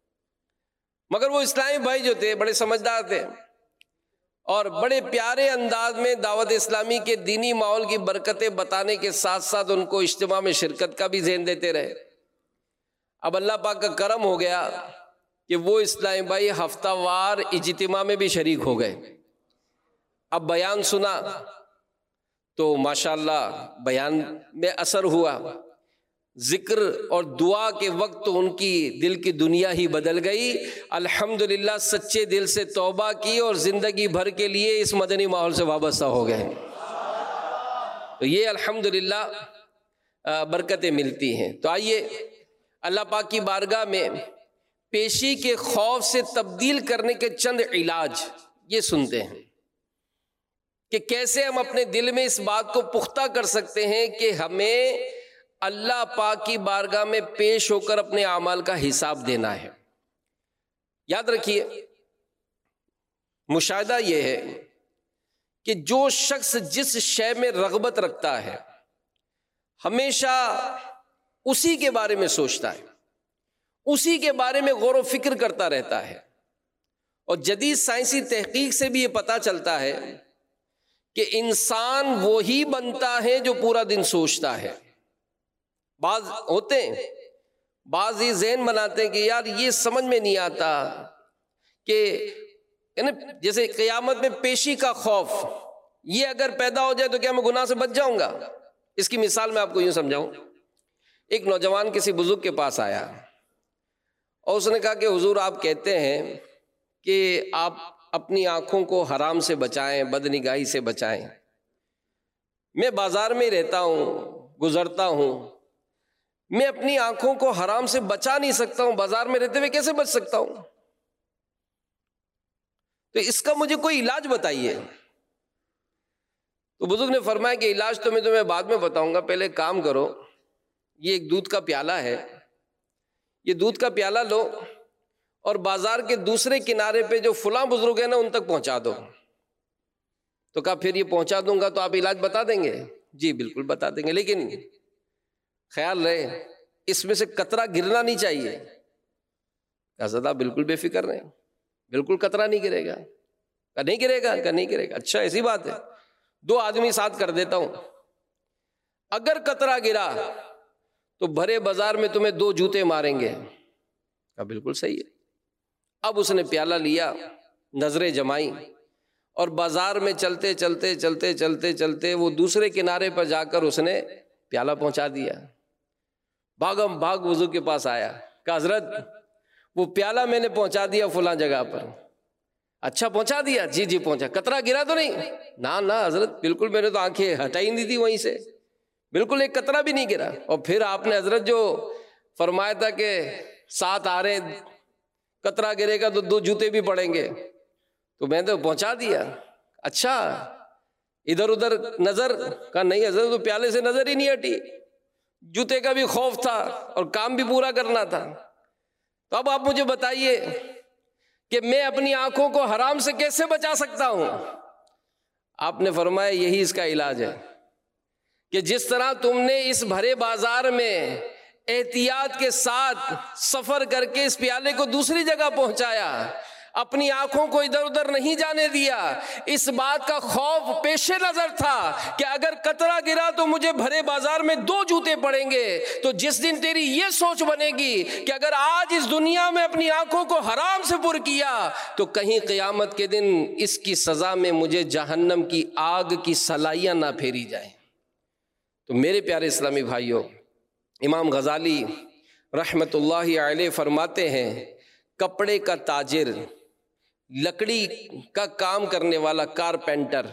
مگر وہ اسلامی بھائی جو تھے بڑے سمجھدار تھے اور بڑے پیارے انداز میں دعوت اسلامی کے دینی ماحول کی برکتیں بتانے کے ساتھ ساتھ ان کو اجتماع میں شرکت کا بھی ذہن دیتے رہے۔ اب اللہ پاک کا کرم ہو گیا کہ وہ اسلامی بھائی ہفتہ وار اجتماع میں بھی شریک ہو گئے۔ اب بیان سنا تو ماشاءاللہ بیان میں اثر ہوا، ذکر اور دعا کے وقت تو ان کی دل کی دنیا ہی بدل گئی۔ الحمدللہ سچے دل سے توبہ کی اور زندگی بھر کے لیے اس مدنی ماحول سے وابستہ ہو گئے۔ تو یہ الحمدللہ برکتیں ملتی ہیں۔ تو آئیے اللہ پاک کی بارگاہ میں پیشی کے خوف سے تبدیل کرنے کے چند علاج یہ سنتے ہیں کہ کیسے ہم اپنے دل میں اس بات کو پختہ کر سکتے ہیں کہ ہمیں اللہ پاک کی بارگاہ میں پیش ہو کر اپنے اعمال کا حساب دینا ہے۔ یاد رکھیے، مشاہدہ یہ ہے کہ جو شخص جس شے میں رغبت رکھتا ہے ہمیشہ اسی کے بارے میں سوچتا ہے، اسی کے بارے میں غور و فکر کرتا رہتا ہے۔ اور جدید سائنسی تحقیق سے بھی یہ پتہ چلتا ہے کہ انسان وہی بنتا ہے جو پورا دن سوچتا ہے۔ بعض ہوتے ہیں، بعض یہ ذہن بناتے ہیں کہ یار یہ سمجھ میں نہیں آتا کہ جیسے قیامت میں پیشی کا خوف یہ اگر پیدا ہو جائے تو کیا میں گناہ سے بچ جاؤں گا؟ اس کی مثال میں آپ کو یوں سمجھاؤں۔ ایک نوجوان کسی بزرگ کے پاس آیا اور اس نے کہا کہ حضور آپ کہتے ہیں کہ آپ اپنی آنکھوں کو حرام سے بچائیں، بدنگاہی سے بچائیں۔ میں بازار میں رہتا ہوں، گزرتا ہوں، میں اپنی آنکھوں کو حرام سے بچا نہیں سکتا ہوں، بازار میں رہتے ہوئے کیسے بچ سکتا ہوں؟ تو اس کا مجھے کوئی علاج بتائیے۔ تو بزرگ نے فرمایا کہ علاج تو میں تمہیں بعد میں بتاؤں گا، پہلے کام کرو، یہ ایک دودھ کا پیالہ ہے، یہ دودھ کا پیالہ لو اور بازار کے دوسرے کنارے پہ جو فلاں بزرگ ہے نا ان تک پہنچا دو۔ تو کہا پھر یہ پہنچا دوں گا تو آپ علاج بتا دیں گے؟ جی بالکل بتا دیں گے، لیکن خیال رہے اس میں سے قطرہ گرنا نہیں چاہیے۔ کہا زدہ بالکل بے فکر رہیں، بالکل قطرہ نہیں گرے گا۔ کہا نہیں گرے گا؟ کہا نہیں گرے گا۔ اچھا ایسی بات ہے، دو آدمی ساتھ کر دیتا ہوں، اگر قطرہ گرا تو بھرے بازار میں تمہیں دو جوتے ماریں گے۔ کہا بالکل صحیح ہے۔ اب اس نے پیالہ لیا، نظریں جمائیں اور بازار میں چلتے چلتے چلتے چلتے چلتے وہ دوسرے کنارے پر جا کر اس نے پیالہ پہنچا دیا. بھاگم بھاگ وضو کے پاس آیا, کہا حضرت وہ پیالہ میں نے پہنچا دیا فلاں جگہ پر. اچھا پہنچا دیا؟ جی جی پہنچا. قطرہ گرا تو نہیں؟ نہ نہ حضرت بالکل, میں نے تو آنکھیں ہٹائی نہیں تھی وہیں سے, بالکل ایک قطرہ بھی نہیں گرا. اور پھر آپ نے حضرت جو فرمایا تھا کہ ساتھ آ رہے ہیں, قطرہ گرے گا تو دو جوتے بھی پڑیں گے, تو میں نے تو پہنچا دیا. اچھا ادھر ادھر نظر؟ کہا نہیں حضرت تو پیالے سے نظر ہی نہیں ہٹی, جوتے کا بھی خوف تھا اور کام بھی پورا کرنا تھا. تو اب آپ مجھے بتائیے کہ میں اپنی آنکھوں کو حرام سے کیسے بچا سکتا ہوں؟ آپ نے فرمایا یہی اس کا علاج ہے کہ جس طرح تم نے اس بھرے بازار میں احتیاط کے ساتھ سفر کر کے اس پیالے کو دوسری جگہ پہنچایا, اپنی آنکھوں کو ادھر ادھر نہیں جانے دیا, اس بات کا خوف پیش نظر تھا کہ اگر قطرہ گرا تو مجھے بھرے بازار میں دو جوتے پڑیں گے. تو جس دن تیری یہ سوچ بنے گی کہ اگر آج اس دنیا میں اپنی آنکھوں کو حرام سے پر کیا تو کہیں قیامت کے دن اس کی سزا میں مجھے جہنم کی آگ کی سلائیاں نہ پھیری جائیں. تو میرے پیارے اسلامی بھائیوں, امام غزالی رحمت اللہ علیہ فرماتے ہیں کپڑے کا تاجر, لکڑی کا کام کرنے والا کارپینٹر,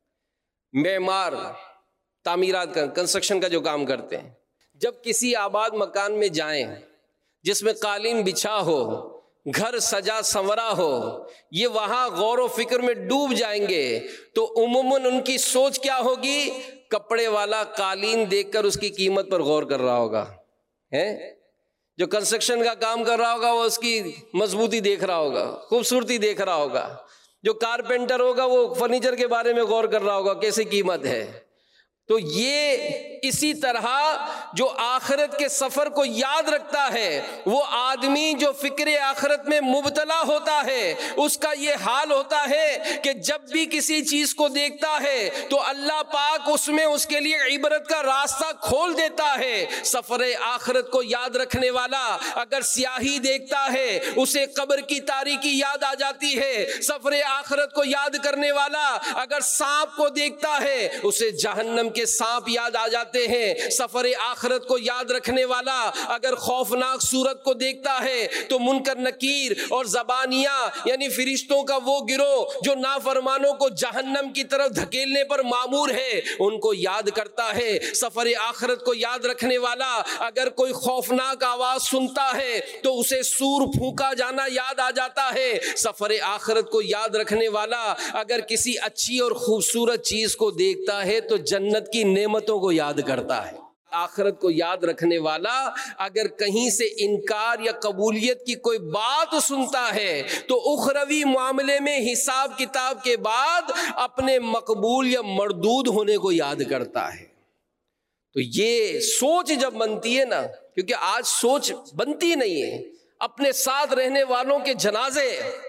معمار, تعمیرات کا کنسٹرکشن کا جو کام کرتے ہیں, جب کسی آباد مکان میں جائیں جس میں قالین بچھا ہو, گھر سجا سنورا ہو, یہ وہاں غور و فکر میں ڈوب جائیں گے تو عموماً ان کی سوچ کیا ہوگی؟ کپڑے والا قالین دیکھ کر اس کی قیمت پر غور کر رہا ہوگا, ہیں جو کنسٹرکشن کا کام کر رہا ہوگا وہ اس کی مضبوطی دیکھ رہا ہوگا, خوبصورتی دیکھ رہا ہوگا, جو کارپینٹر ہوگا وہ فرنیچر کے بارے میں غور کر رہا ہوگا کیسی قیمت ہے. تو یہ اسی طرح جو آخرت کے سفر کو یاد رکھتا ہے وہ آدمی جو فکر آخرت میں مبتلا ہوتا ہے اس کا یہ حال ہوتا ہے کہ جب بھی کسی چیز کو دیکھتا ہے تو اللہ پاک اس میں اس کے لیے عبرت کا راستہ کھول دیتا ہے. سفر آخرت کو یاد رکھنے والا اگر سیاہی دیکھتا ہے اسے قبر کی تاریکی یاد آ جاتی ہے. سفر آخرت کو یاد کرنے والا اگر سانپ کو دیکھتا ہے اسے جہنم کے سانپ یاد آ جاتے ہیں. سفر آخرت کو یاد رکھنے والا اگر خوفناک صورت کو دیکھتا ہے تو منکر نکیر اور زبانیہ یعنی فرشتوں کا وہ گروہ جو نافرمانوں کو جہنم کی طرف دھکیلنے پر مامور ہے ان کو یاد کرتا ہے. سفر آخرت کو یاد رکھنے والا اگر کوئی خوفناک آواز سنتا ہے تو اسے سور پھونکا جانا یاد آ جاتا ہے. سفر آخرت کو یاد رکھنے والا اگر کسی اچھی اور خوبصورت چیز کو دیکھتا ہے تو جنت کی نعمتوں کو یاد کرتا ہے. آخرت کو یاد رکھنے والا اگر کہیں سے انکار یا قبولیت کی کوئی بات سنتا ہے تو اخروی معاملے میں حساب کتاب کے بعد اپنے مقبول یا مردود ہونے کو یاد کرتا ہے. تو یہ سوچ جب بنتی ہے نا, کیونکہ آج سوچ بنتی نہیں ہے, اپنے ساتھ رہنے والوں کے جنازے,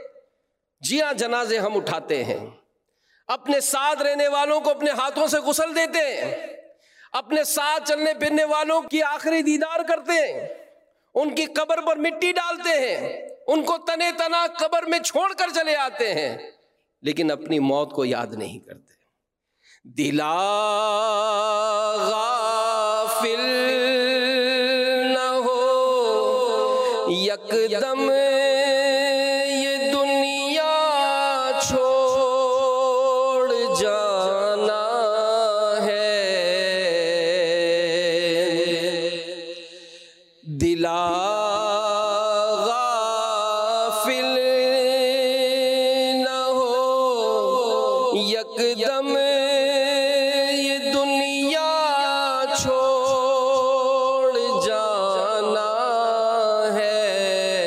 جی ہاں جنازے ہم اٹھاتے ہیں, اپنے ساتھ رہنے والوں کو اپنے ہاتھوں سے غسل دیتے ہیں, اپنے ساتھ چلنے پھرنے والوں کی آخری دیدار کرتے ہیں, ان کی قبر پر مٹی ڈالتے ہیں, ان کو تنے تنا قبر میں چھوڑ کر چلے آتے ہیں, لیکن اپنی موت کو یاد نہیں کرتے. دلا غافل نہ ہو یکدم یہ دنیا چھوڑ جانا ہے. دلا غافل نہ ہو یکدم یہ دنیا چھوڑ جانا ہے.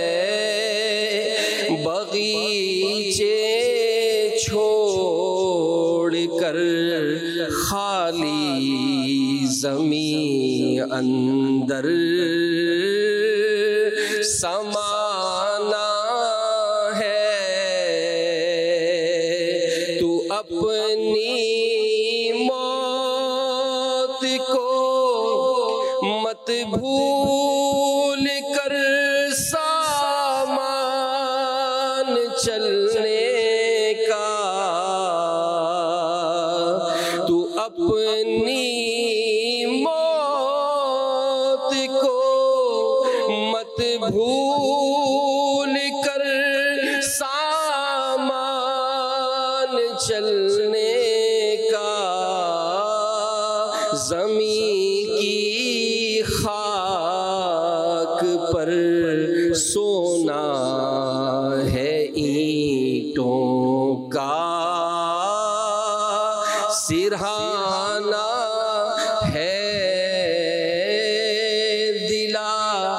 بغیچے چھوڑ کر خالی زمین اندر سمانا ہے. تو اپنی موت کو مت بھول کر سامان چلنے کا. تو اپنی موت مت بھول کر سامان چلنے کا، زمین کی خاک پر سونا ہے اینٹوں کا، سرہانا ہے دلا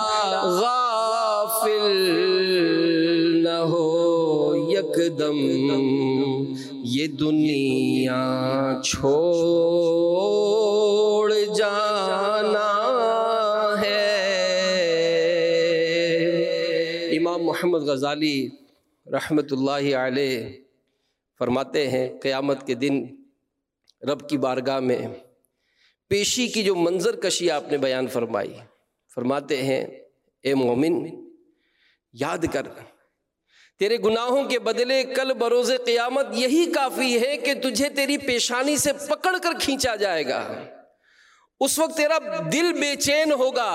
غافل نہ ہو یکدم یہ دنیا چھوڑ جانا ہے۔ امام محمد غزالی رحمت اللہ علیہ فرماتے ہیں قیامت کے دن رب کی بارگاہ میں پیشی کی جو منظر کشی آپ نے بیان فرمائی، فرماتے ہیں اے مومن یاد کر، تیرے گناہوں کے بدلے کل بروز قیامت یہی کافی ہے کہ تجھے تیری پیشانی سے پکڑ کر کھینچا جائے گا۔ اس وقت تیرا دل بے چین ہوگا،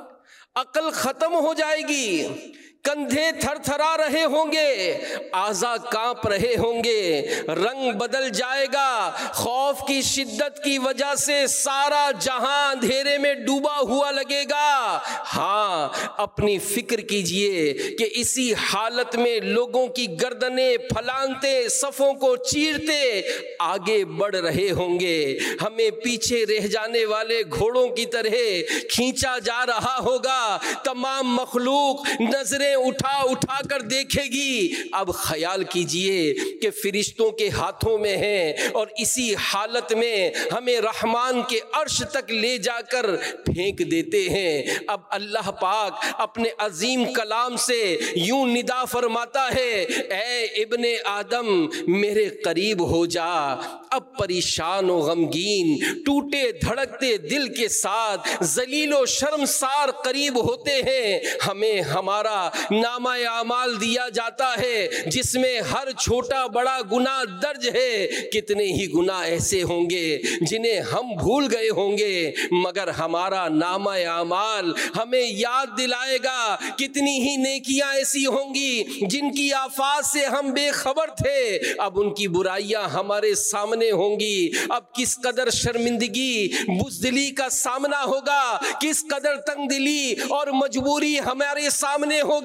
عقل ختم ہو جائے گی، کندھے تھر تھرا رہے ہوں گے، اعضاء کانپ رہے ہوں گے، رنگ بدل جائے گا، خوف کی شدت کی وجہ سے سارا جہاں اندھیرے میں ڈوبا ہوا لگے گا۔ ہاں اپنی فکر کیجئے کہ اسی حالت میں لوگوں کی گردنیں پھلانگتے، صفوں کو چیرتے آگے بڑھ رہے ہوں گے، ہمیں پیچھے رہ جانے والے گھوڑوں کی طرح کھینچا جا رہا ہوگا، تمام مخلوق نظریں اٹھا اٹھا کر دیکھے گی۔ اب خیال کیجئے کہ فرشتوں کے ہاتھوں میں ہیں اور اسی حالت میں ہمیں رحمان کے عرش تک لے جا کر پھینک دیتے ہیں۔ اب اللہ پاک اپنے عظیم کلام سے یوں ندا فرماتا ہے، اے ابن آدم میرے قریب ہو جا، اب پریشان و غمگین ٹوٹے دھڑکتے دل کے ساتھ ذلیل و شرمسار قریب ہوتے ہیں۔ ہمیں ہمارا نامہ اعمال دیا جاتا ہے جس میں ہر چھوٹا بڑا گناہ درج ہے۔ کتنے ہی گناہ ایسے ہوں گے جنہیں ہم بھول گئے ہوں گے، مگر ہمارا نامہ اعمال ہمیں یاد دلائے گا۔ کتنی ہی نیکیاں ایسی ہوں گی جن کی آفات سے ہم بے خبر تھے، اب ان کی برائیاں ہمارے سامنے ہوں گی۔ اب کس قدر شرمندگی بزدلی کا سامنا ہوگا، کس قدر تنگ دلی اور مجبوری ہمارے سامنے ہوگی۔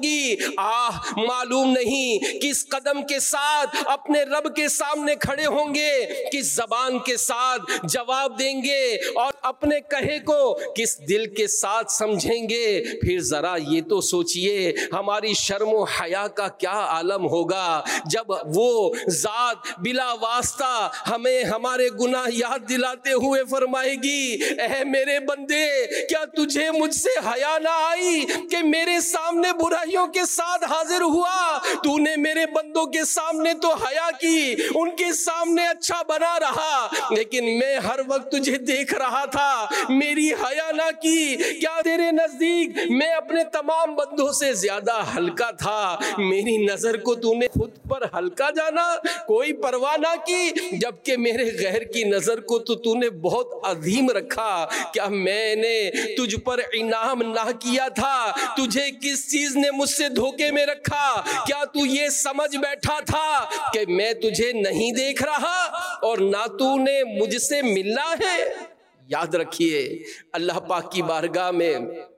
آہ معلوم نہیں کس قدم کے ساتھ اپنے رب کے سامنے کھڑے ہوں گے، کس زبان کے ساتھ جواب دیں گے اور اپنے کہے کو کس دل کے ساتھ سمجھیں گے۔ پھر ذرا یہ تو سوچئے ہماری شرم و حیا کا کیا عالم ہوگا جب وہ ذات بلا واسطہ ہمیں ہمارے گناہ یاد دلاتے ہوئے فرمائے گی، اے میرے بندے کیا تجھے مجھ سے حیا نہ آئی کہ میرے سامنے برائیوں کے ساتھ حاضر ہوا؟ تو نے میرے بندوں کے سامنے تو حیا کی، ان کے سامنے اچھا بنا رہا، لیکن میں ہر وقت تجھے دیکھ رہا تھا، میری حیا نہ کی۔ کیا تیرے نزدیک میں اپنے تمام بندوں سے زیادہ ہلکا تھا؟ میری نظر کو تو نے خود پر ہلکا جانا، کوئی پرواہ نہ کی، جبکہ میرے غیر کی نظر کو تو تو نے بہت عظیم رکھا۔ کیا میں نے تجھ پر انعام نہ کیا تھا؟ تجھے کس چیز نے مجھ سے دھوکے میں رکھا؟ کیا تو یہ سمجھ بیٹھا تھا کہ میں تجھے نہیں دیکھ رہا اور نہ تو نے مجھ سے ملنا ہے؟ یاد رکھیے اللہ پاک کی بارگاہ میں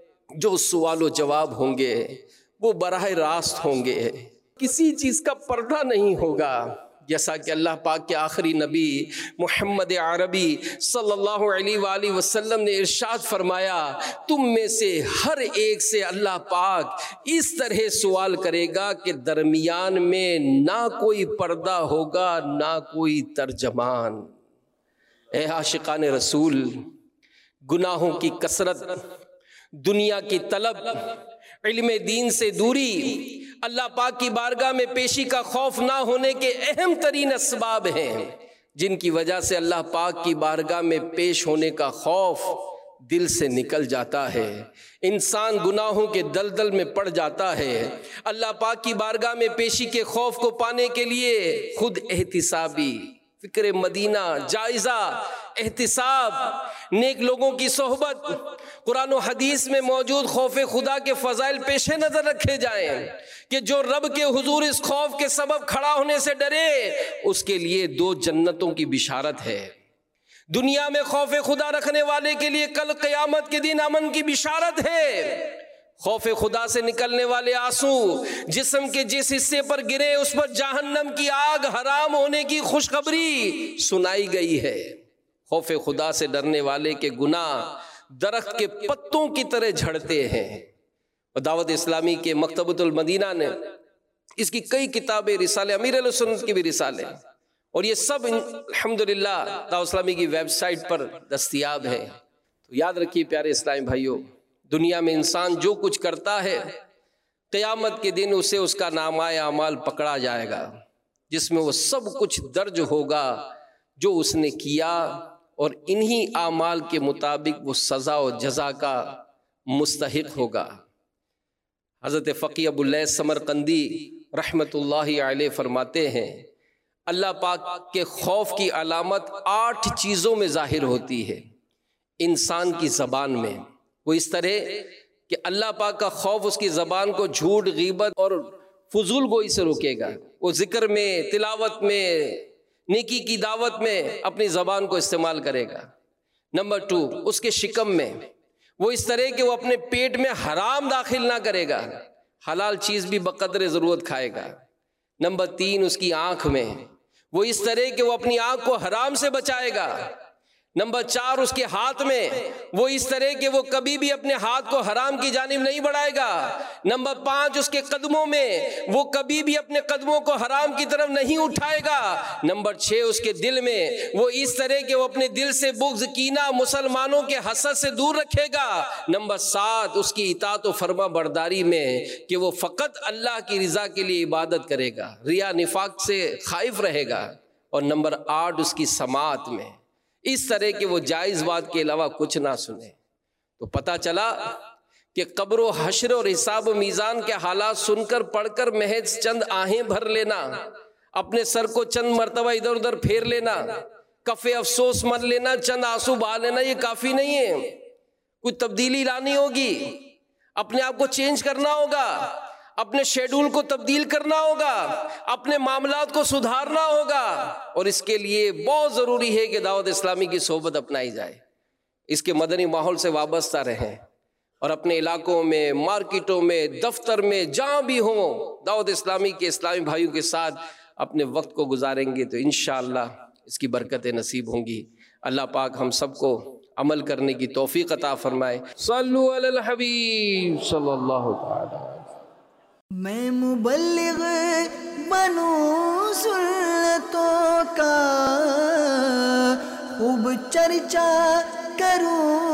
جو سوال و جواب ہوں گے وہ براہ راست ہوں گے، کسی چیز کا پردہ نہیں ہوگا۔ جیسا کہ اللہ پاک کے آخری نبی محمد عربی صلی اللہ علیہ وآلہ وسلم نے ارشاد فرمایا، تم میں سے ہر ایک سے اللہ پاک اس طرح سوال کرے گا کہ درمیان میں نہ کوئی پردہ ہوگا نہ کوئی ترجمان۔ اے عاشقان رسول، گناہوں کی کثرت، دنیا کی طلب، علم دین سے دوری، اللہ پاک کی بارگاہ میں پیشی کا خوف نہ ہونے کے اہم ترین اسباب ہیں، جن کی وجہ سے اللہ پاک کی بارگاہ میں پیش ہونے کا خوف دل سے نکل جاتا ہے، انسان گناہوں کے دلدل میں پڑ جاتا ہے۔ اللہ پاک کی بارگاہ میں پیشی کے خوف کو پانے کے لیے خود احتسابی فکر مدینہ، جائزہ، احتساب، نیک لوگوں کی صحبت، قرآن و حدیث میں موجود خوف خدا کے فضائل پیش نظر رکھے جائیں کہ جو رب کے حضور اس خوف کے سبب کھڑا ہونے سے ڈرے اس کے لیے دو جنتوں کی بشارت ہے۔ دنیا میں خوف خدا رکھنے والے کے لیے کل قیامت کے دن امن کی بشارت ہے۔ خوف خدا سے نکلنے والے آنسو جسم کے جس حصے پر گرے اس پر جہنم کی آگ حرام ہونے کی خوشخبری سنائی گئی ہے۔ خوف خدا سے ڈرنے والے کے گناہ درخت کے پتوں کی طرح جھڑتے ہیں۔ اور دعوت اسلامی کے مکتبۃ المدینہ نے اس کی کئی کتابیں، رسالے، امیر اہل سنت کی بھی رسالے، اور یہ سب الحمدللہ دعوت اسلامی کی ویب سائٹ پر دستیاب ہے۔ تو یاد رکھیے پیارے اسلامی بھائیوں، دنیا میں انسان جو کچھ کرتا ہے قیامت کے دن اسے اس کا نامہ اعمال پکڑا جائے گا، جس میں وہ سب کچھ درج ہوگا جو اس نے کیا، اور انہی اعمال کے مطابق وہ سزا و جزا کا مستحق ہوگا۔ حضرت فقی ابو اللیث سمرقندی رحمت اللہ علیہ فرماتے ہیں اللہ پاک کے خوف کی علامت آٹھ چیزوں میں ظاہر ہوتی ہے۔ انسان کی زبان میں وہ اس طرح کہ اللہ پاک کا خوف اس کی زبان کو جھوٹ، غیبت اور فضول گوئی سے روکے گا۔ وہ ذکر میں، تلاوت میں، نیکی کی دعوت میں اپنی زبان کو استعمال کرے گا۔ نمبر ٹو، اس کے شکم میں وہ اس طرح کہ وہ اپنے پیٹ میں حرام داخل نہ کرے گا، حلال چیز بھی بقدر ضرورت کھائے گا۔ نمبر تین، اس کی آنکھ میں وہ اس طرح کہ وہ اپنی آنکھ کو حرام سے بچائے گا۔ نمبر چار، اس کے ہاتھ میں وہ اس طرح کہ وہ کبھی بھی اپنے ہاتھ کو حرام کی جانب نہیں بڑھائے گا۔ نمبر پانچ، اس کے قدموں میں وہ کبھی بھی اپنے قدموں کو حرام کی طرف نہیں اٹھائے گا۔ نمبر چھ، اس کے دل میں وہ اس طرح کہ وہ اپنے دل سے بغض، کینہ، مسلمانوں کے حسد سے دور رکھے گا۔ نمبر سات، اس کی اطاعت و فرما برداری میں کہ وہ فقط اللہ کی رضا کے لیے عبادت کرے گا، ریا نفاق سے خائف رہے گا۔ اور نمبر آٹھ، اس کی سماعت میں اس طرح کہ وہ جائز بات کے علاوہ کچھ نہ سنے۔ تو پتہ چلا کہ قبر و حشر اور حساب و میزان کے حالات سن کر پڑھ کر محض چند آہیں بھر لینا، اپنے سر کو چند مرتبہ ادھر ادھر پھیر لینا، کف افسوس مر لینا، چند آنسو بہا لینا، یہ کافی نہیں ہے۔ کچھ تبدیلی لانی ہوگی، اپنے آپ کو چینج کرنا ہوگا، اپنے شیڈول کو تبدیل کرنا ہوگا، اپنے معاملات کو سدھارنا ہوگا، اور اس کے لیے بہت ضروری ہے کہ دعوت اسلامی کی صحبت اپنائی جائے، اس کے مدنی ماحول سے وابستہ رہیں، اور اپنے علاقوں میں، مارکیٹوں میں، دفتر میں، جہاں بھی ہوں دعوت اسلامی کے اسلامی بھائیوں کے ساتھ اپنے وقت کو گزاریں گے تو انشاءاللہ اس کی برکتیں نصیب ہوں گی۔ اللہ پاک ہم سب کو عمل کرنے کی توفیق عطا فرمائے۔ صلو علی الحبیب صلی اللہ تعالی۔ میں مبلغ بنوں سنتوں کا خوب چرچا کروں